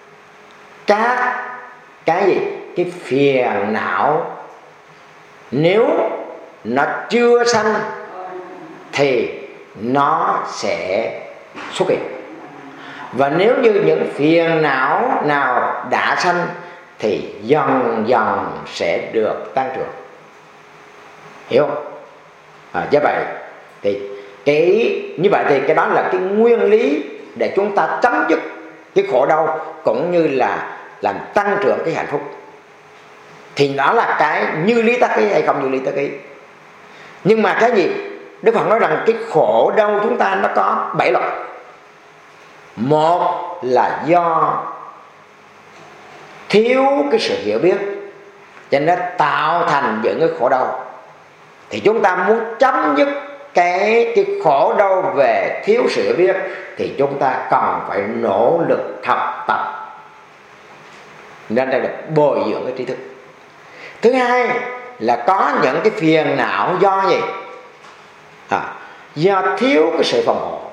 Cái gì? Cái phiền não nếu nó chưa sanh thì nó sẽ xuất hiện. Và nếu như những phiền não nào đã sanh thì dần dần sẽ được tăng trưởng. Hiểu không? Do vậy thì như vậy thì cái đó là cái nguyên lý để chúng ta chấm dứt cái khổ đau, cũng như là làm tăng trưởng cái hạnh phúc. Thì đó là cái như lý tác ý hay không như lý tác ý. Nhưng mà cái gì? Đức Phật nói rằng cái khổ đau chúng ta nó có 7 loại. Một là do thiếu cái sự hiểu biết, cho nên tạo thành những cái khổ đau. Thì chúng ta muốn chấm dứt cái khổ đau về thiếu sự hiểu biết thì chúng ta cần phải nỗ lực học tập, nên đây là bồi dưỡng cái tri thức. Thứ hai là có những cái phiền não do gì? Do thiếu cái sự phòng hộ.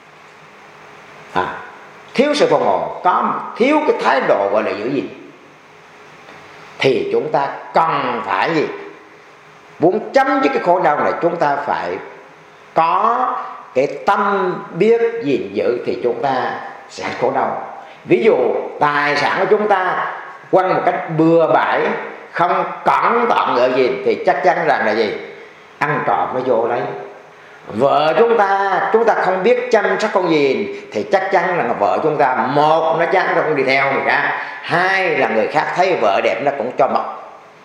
Thiếu sự phòng hộ, thiếu cái thái độ gọi là giữ gìn, thì chúng ta cần phải gì? Muốn chấm dứt cái khổ đau này, chúng ta phải có cái tâm biết gìn giữ thì chúng ta sẽ khổ đau. Ví dụ tài sản của chúng ta quăng một cách bừa bãi, không cẩn thận ngựa gìn thì chắc chắn rằng là gì? Ăn trộm nó vô lấy. Vợ chúng ta không biết chăm sóc con gìn thì chắc chắn là vợ chúng ta, một nó chán nó không đi theo người cả, hai là người khác thấy vợ đẹp nó cũng cho mọc.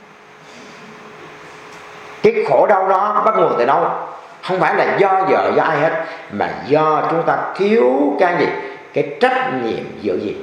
Cái khổ đau đó bắt nguồn từ đâu? Không phải là do vợ, do ai hết, mà do chúng ta thiếu cái gì? Cái trách nhiệm giữ gìn.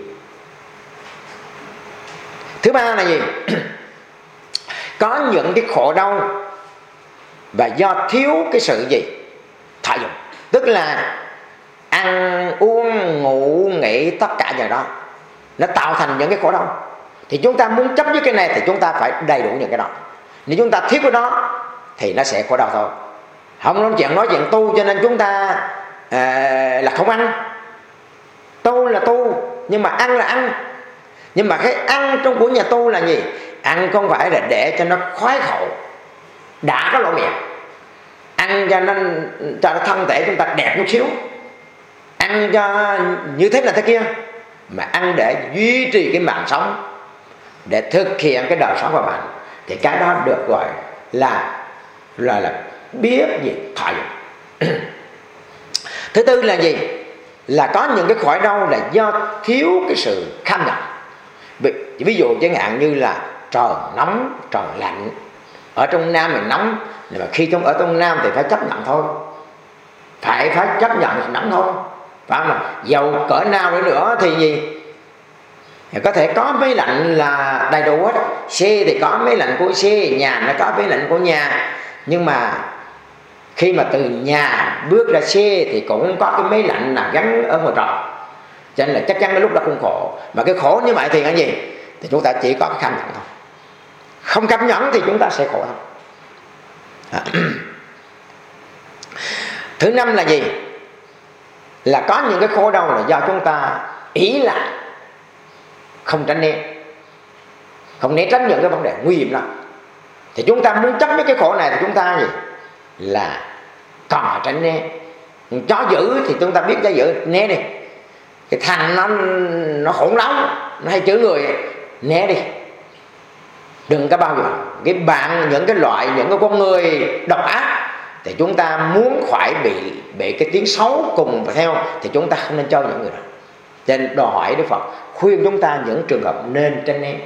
Thứ ba là gì? Có những cái khổ đau và do thiếu cái sự gì? Thọ dụng. Tức là ăn uống ngủ nghỉ tất cả những đó nó tạo thành những cái khổ đau. Thì chúng ta muốn chấp với cái này thì chúng ta phải đầy đủ những cái đó. Nếu chúng ta thiếu cái đó thì nó sẽ khổ đau thôi. Không nói chuyện tu, cho nên chúng ta là không ăn. Tu là tu, nhưng mà ăn là ăn. Nhưng mà cái ăn trong của nhà tu là gì? Ăn không phải là để cho nó khoái khẩu, đã có lỗ miệng. Ăn cho nó thân thể chúng ta đẹp chút xíu, ăn cho như thế là thế kia, mà ăn để duy trì cái mạng sống, để thực hiện cái đời sống của bạn, thì cái đó được gọi là biết gì? Thọ dụng. Thứ tư là gì? Là có những cái khổ đau là do thiếu cái sự kham nhận. Ví dụ chẳng hạn như là trời nóng, trời lạnh. Ở trong Nam mình nóng, nhưng mà khi ở trong Nam thì phải chấp nhận thôi, phải chấp nhận nóng thôi, phải không? Dầu cỡ nào nữa thì gì? Có thể có máy lạnh là đầy đủ hết. Xe thì có máy lạnh của xe, nhà nó có máy lạnh của nhà. Nhưng mà khi mà từ nhà bước ra xe thì cũng có cái máy lạnh là gắn ở ngoài trọ, cho nên là chắc chắn cái lúc đó cũng khổ. Mà cái khổ như vậy thì cái gì? Thì chúng ta chỉ có cái kham nhận thôi. Không cảm nhận thì chúng ta sẽ khổ thôi. Thứ năm là gì? Là có những cái khổ đau là do chúng ta ý lại, không tránh né, không né tránh những cái vấn đề nguy hiểm đó. Thì chúng ta muốn chấp với cái khổ này thì chúng ta gì? Là cần phải tránh né. Chó dữ thì chúng ta biết chó dữ, né đi. Cái thằng nó khủng lắm, nó hay chửi người, né đi. Đừng có bao giờ những cái con người độc ác thì chúng ta muốn khỏi bị cái tiếng xấu cùng và theo thì chúng ta không nên cho những người đó. Cho nên đòi hỏi Đức Phật khuyên chúng ta những trường hợp nên tránh né.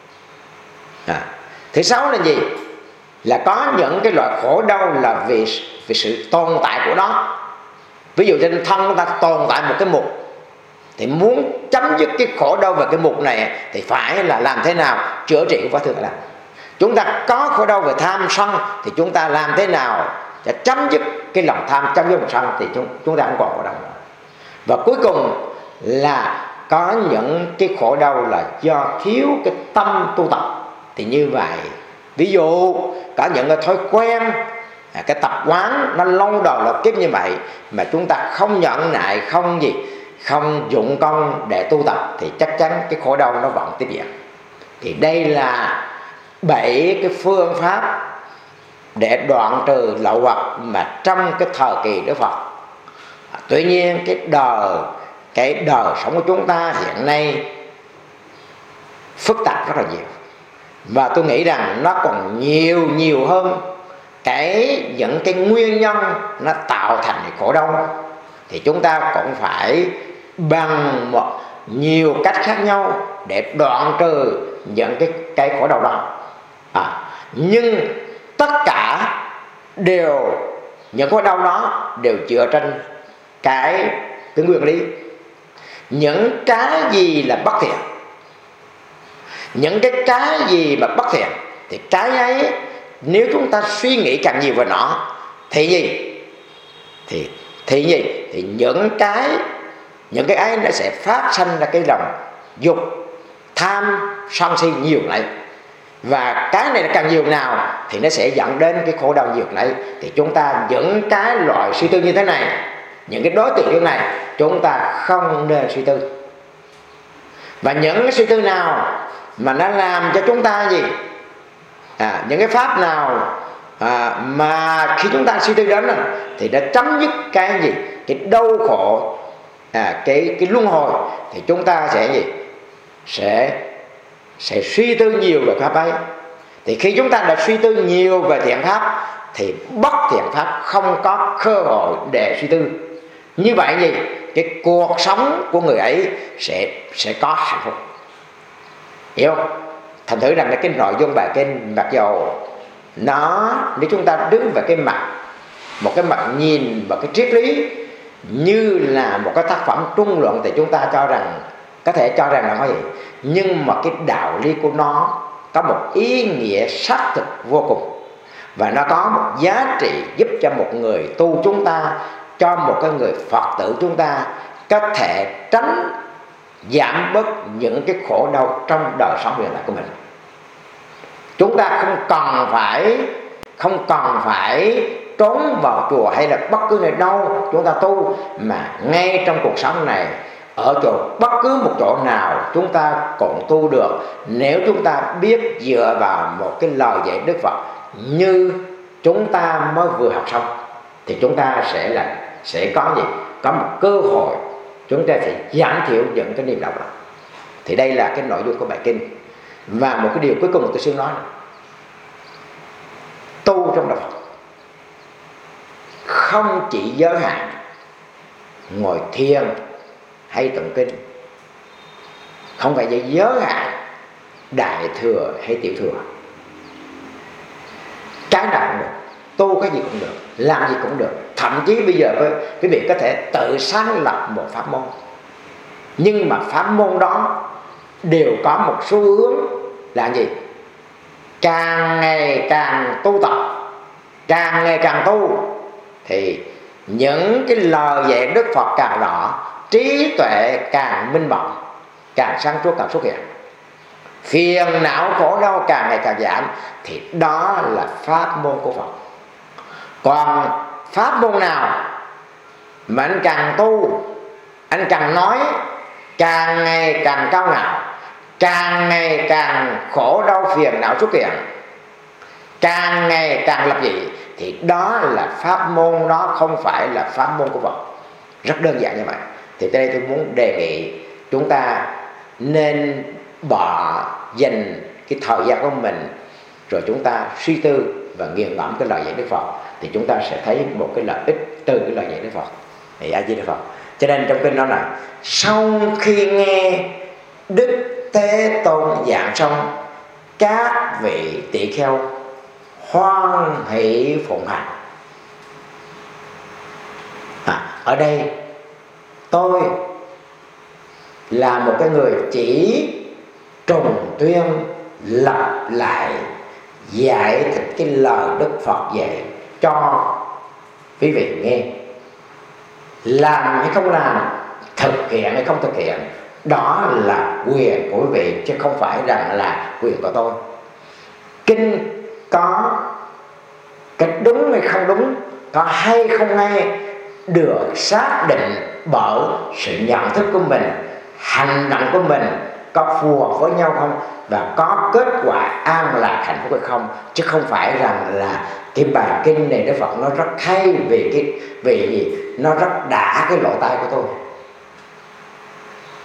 Thứ sáu là gì? Là có những cái loại khổ đau là vì sự tồn tại của nó. Ví dụ trên thân chúng ta tồn tại một cái mục, thì muốn chấm dứt cái khổ đau về cái mục này thì phải là làm thế nào? Chữa trị của thường làm. Chúng ta có khổ đau về tham sân thì chúng ta làm thế nào để chấm dứt cái lòng tham, chấm dứt lòng sân thì chúng ta không còn khổ đau nữa. Và cuối cùng là có những cái khổ đau là do thiếu cái tâm tu tập. Thì như vậy, ví dụ có những cái thói quen, cái tập quán nó lâu đời lột kiếp như vậy mà chúng ta không nhận lại, không dụng công để tu tập thì chắc chắn cái khổ đau nó vẫn tiếp diễn. Thì đây là 7 cái phương pháp để đoạn trừ lậu hoặc mà trong cái thời kỳ Đức Phật. Tuy nhiên cái đời cái đời sống của chúng ta hiện nay phức tạp rất là nhiều, và tôi nghĩ rằng nó còn nhiều hơn những cái nguyên nhân nó tạo thành khổ đau, thì chúng ta cũng phải bằng nhiều cách khác nhau để đoạn trừ những cái khổ đau đó. Nhưng tất cả những khổ đau đó đều dựa trên cái nguyên lý. Những cái gì là bất thiện, những cái gì mà bất thiện, thì cái ấy nếu chúng ta suy nghĩ càng nhiều về nó thì những cái ấy nó sẽ phát sinh ra cái lòng dục, tham, sân si nhiều lại, và cái này càng nhiều nào thì nó sẽ dẫn đến cái khổ đau nhiều lại. Thì chúng ta những cái loại suy tư như thế này, những cái đối tượng như thế này, chúng ta không nên suy tư. Và những cái suy tư nào mà nó làm cho chúng ta những cái pháp nào mà khi chúng ta suy tư đến thì đã chấm dứt cái đau khổ, cái luân hồi, thì chúng ta sẽ suy tư nhiều về pháp ấy. Thì khi chúng ta đã suy tư nhiều về thiện pháp thì bất thiện pháp không có cơ hội để suy tư. Như vậy cái cuộc sống của người ấy sẽ có hạnh phúc, hiểu không? Thành thử rằng là cái nội dung bài kinh, mặc dầu nếu chúng ta đứng về một cái mặt nhìn và cái triết lý như là một cái tác phẩm trung luận, thì chúng ta có thể cho rằng là có gì, nhưng mà cái đạo lý của nó có một ý nghĩa xác thực vô cùng, và nó có một giá trị giúp cho một người tu chúng ta, cho một cái người Phật tử chúng ta có thể giảm bớt những cái khổ đau trong đời sống hiện tại của mình. Chúng ta không cần phải trốn vào chùa hay là bất cứ nơi đâu chúng ta tu, mà ngay trong cuộc sống này, ở bất cứ một chỗ nào chúng ta cũng tu được, nếu chúng ta biết dựa vào một cái lời dạy Đức Phật như chúng ta mới vừa học xong, thì chúng ta sẽ có một cơ hội chúng ta sẽ giảm thiểu những cái niềm đau đó. Thì đây là cái nội dung của bài kinh. Và một cái điều cuối cùng tôi xin nói, tu trong đạo Phật không chỉ giới hạn ngồi thiền hay tụng kinh, không phải chỉ giới hạn đại thừa hay tiểu thừa. Cái nào cũng được, tu cái gì cũng được, làm gì cũng được. Thậm chí bây giờ quý vị có thể tự sáng lập một pháp môn, nhưng mà pháp môn đó đều có một xu hướng là gì? Càng ngày càng tu tập, càng ngày càng tu, thì những cái lời dạy Đức Phật càng rõ, trí tuệ càng minh bạch, càng sáng suốt càng xuất hiện, phiền não khổ đau càng ngày càng giảm, thì đó là pháp môn của Phật. Còn pháp môn nào mà anh càng tu, anh càng nói, càng ngày càng cao ngạo, càng ngày càng khổ đau phiền não xuất hiện, càng ngày càng lập dị, thì đó là pháp môn, đó không phải là pháp môn của Phật. Rất đơn giản như vậy. Thì tới đây tôi muốn đề nghị chúng ta nên dành cái thời gian của mình, rồi chúng ta suy tư và nghiền ngẫm cái lời dạy Đức Phật, thì chúng ta sẽ thấy một cái lợi ích từ cái lời dạy Đức Phật. Thì A Di Đà Phật. Cho nên trong kinh đó là sau khi nghe Đức Thế Tôn giảng xong, các vị tỳ kheo hoan hỷ phụng hành. Ở đây tôi là một cái người chỉ trùng tuyên lặp lại giải thích cái lời Đức Phật dạy cho quý vị nghe. Làm hay không làm, thực hiện hay không thực hiện, đó là quyền của quý vị, chứ không phải rằng là quyền của tôi. Kinh có cái đúng hay không đúng, có hay không hay, được xác định bởi sự nhận thức của mình, hành động của mình có phù hợp với nhau không, và có kết quả an lạc hạnh phúc hay không, chứ không phải rằng là cái bài kinh này Đức Phật nó rất hay vì gì, nó rất đã cái lỗ tai của tôi.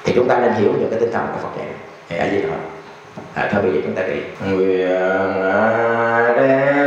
Thì chúng ta nên hiểu những cái tinh thần của Phật dạy. A Di Đà Phật. Thôi bây giờ chúng ta đi. Nguyện đem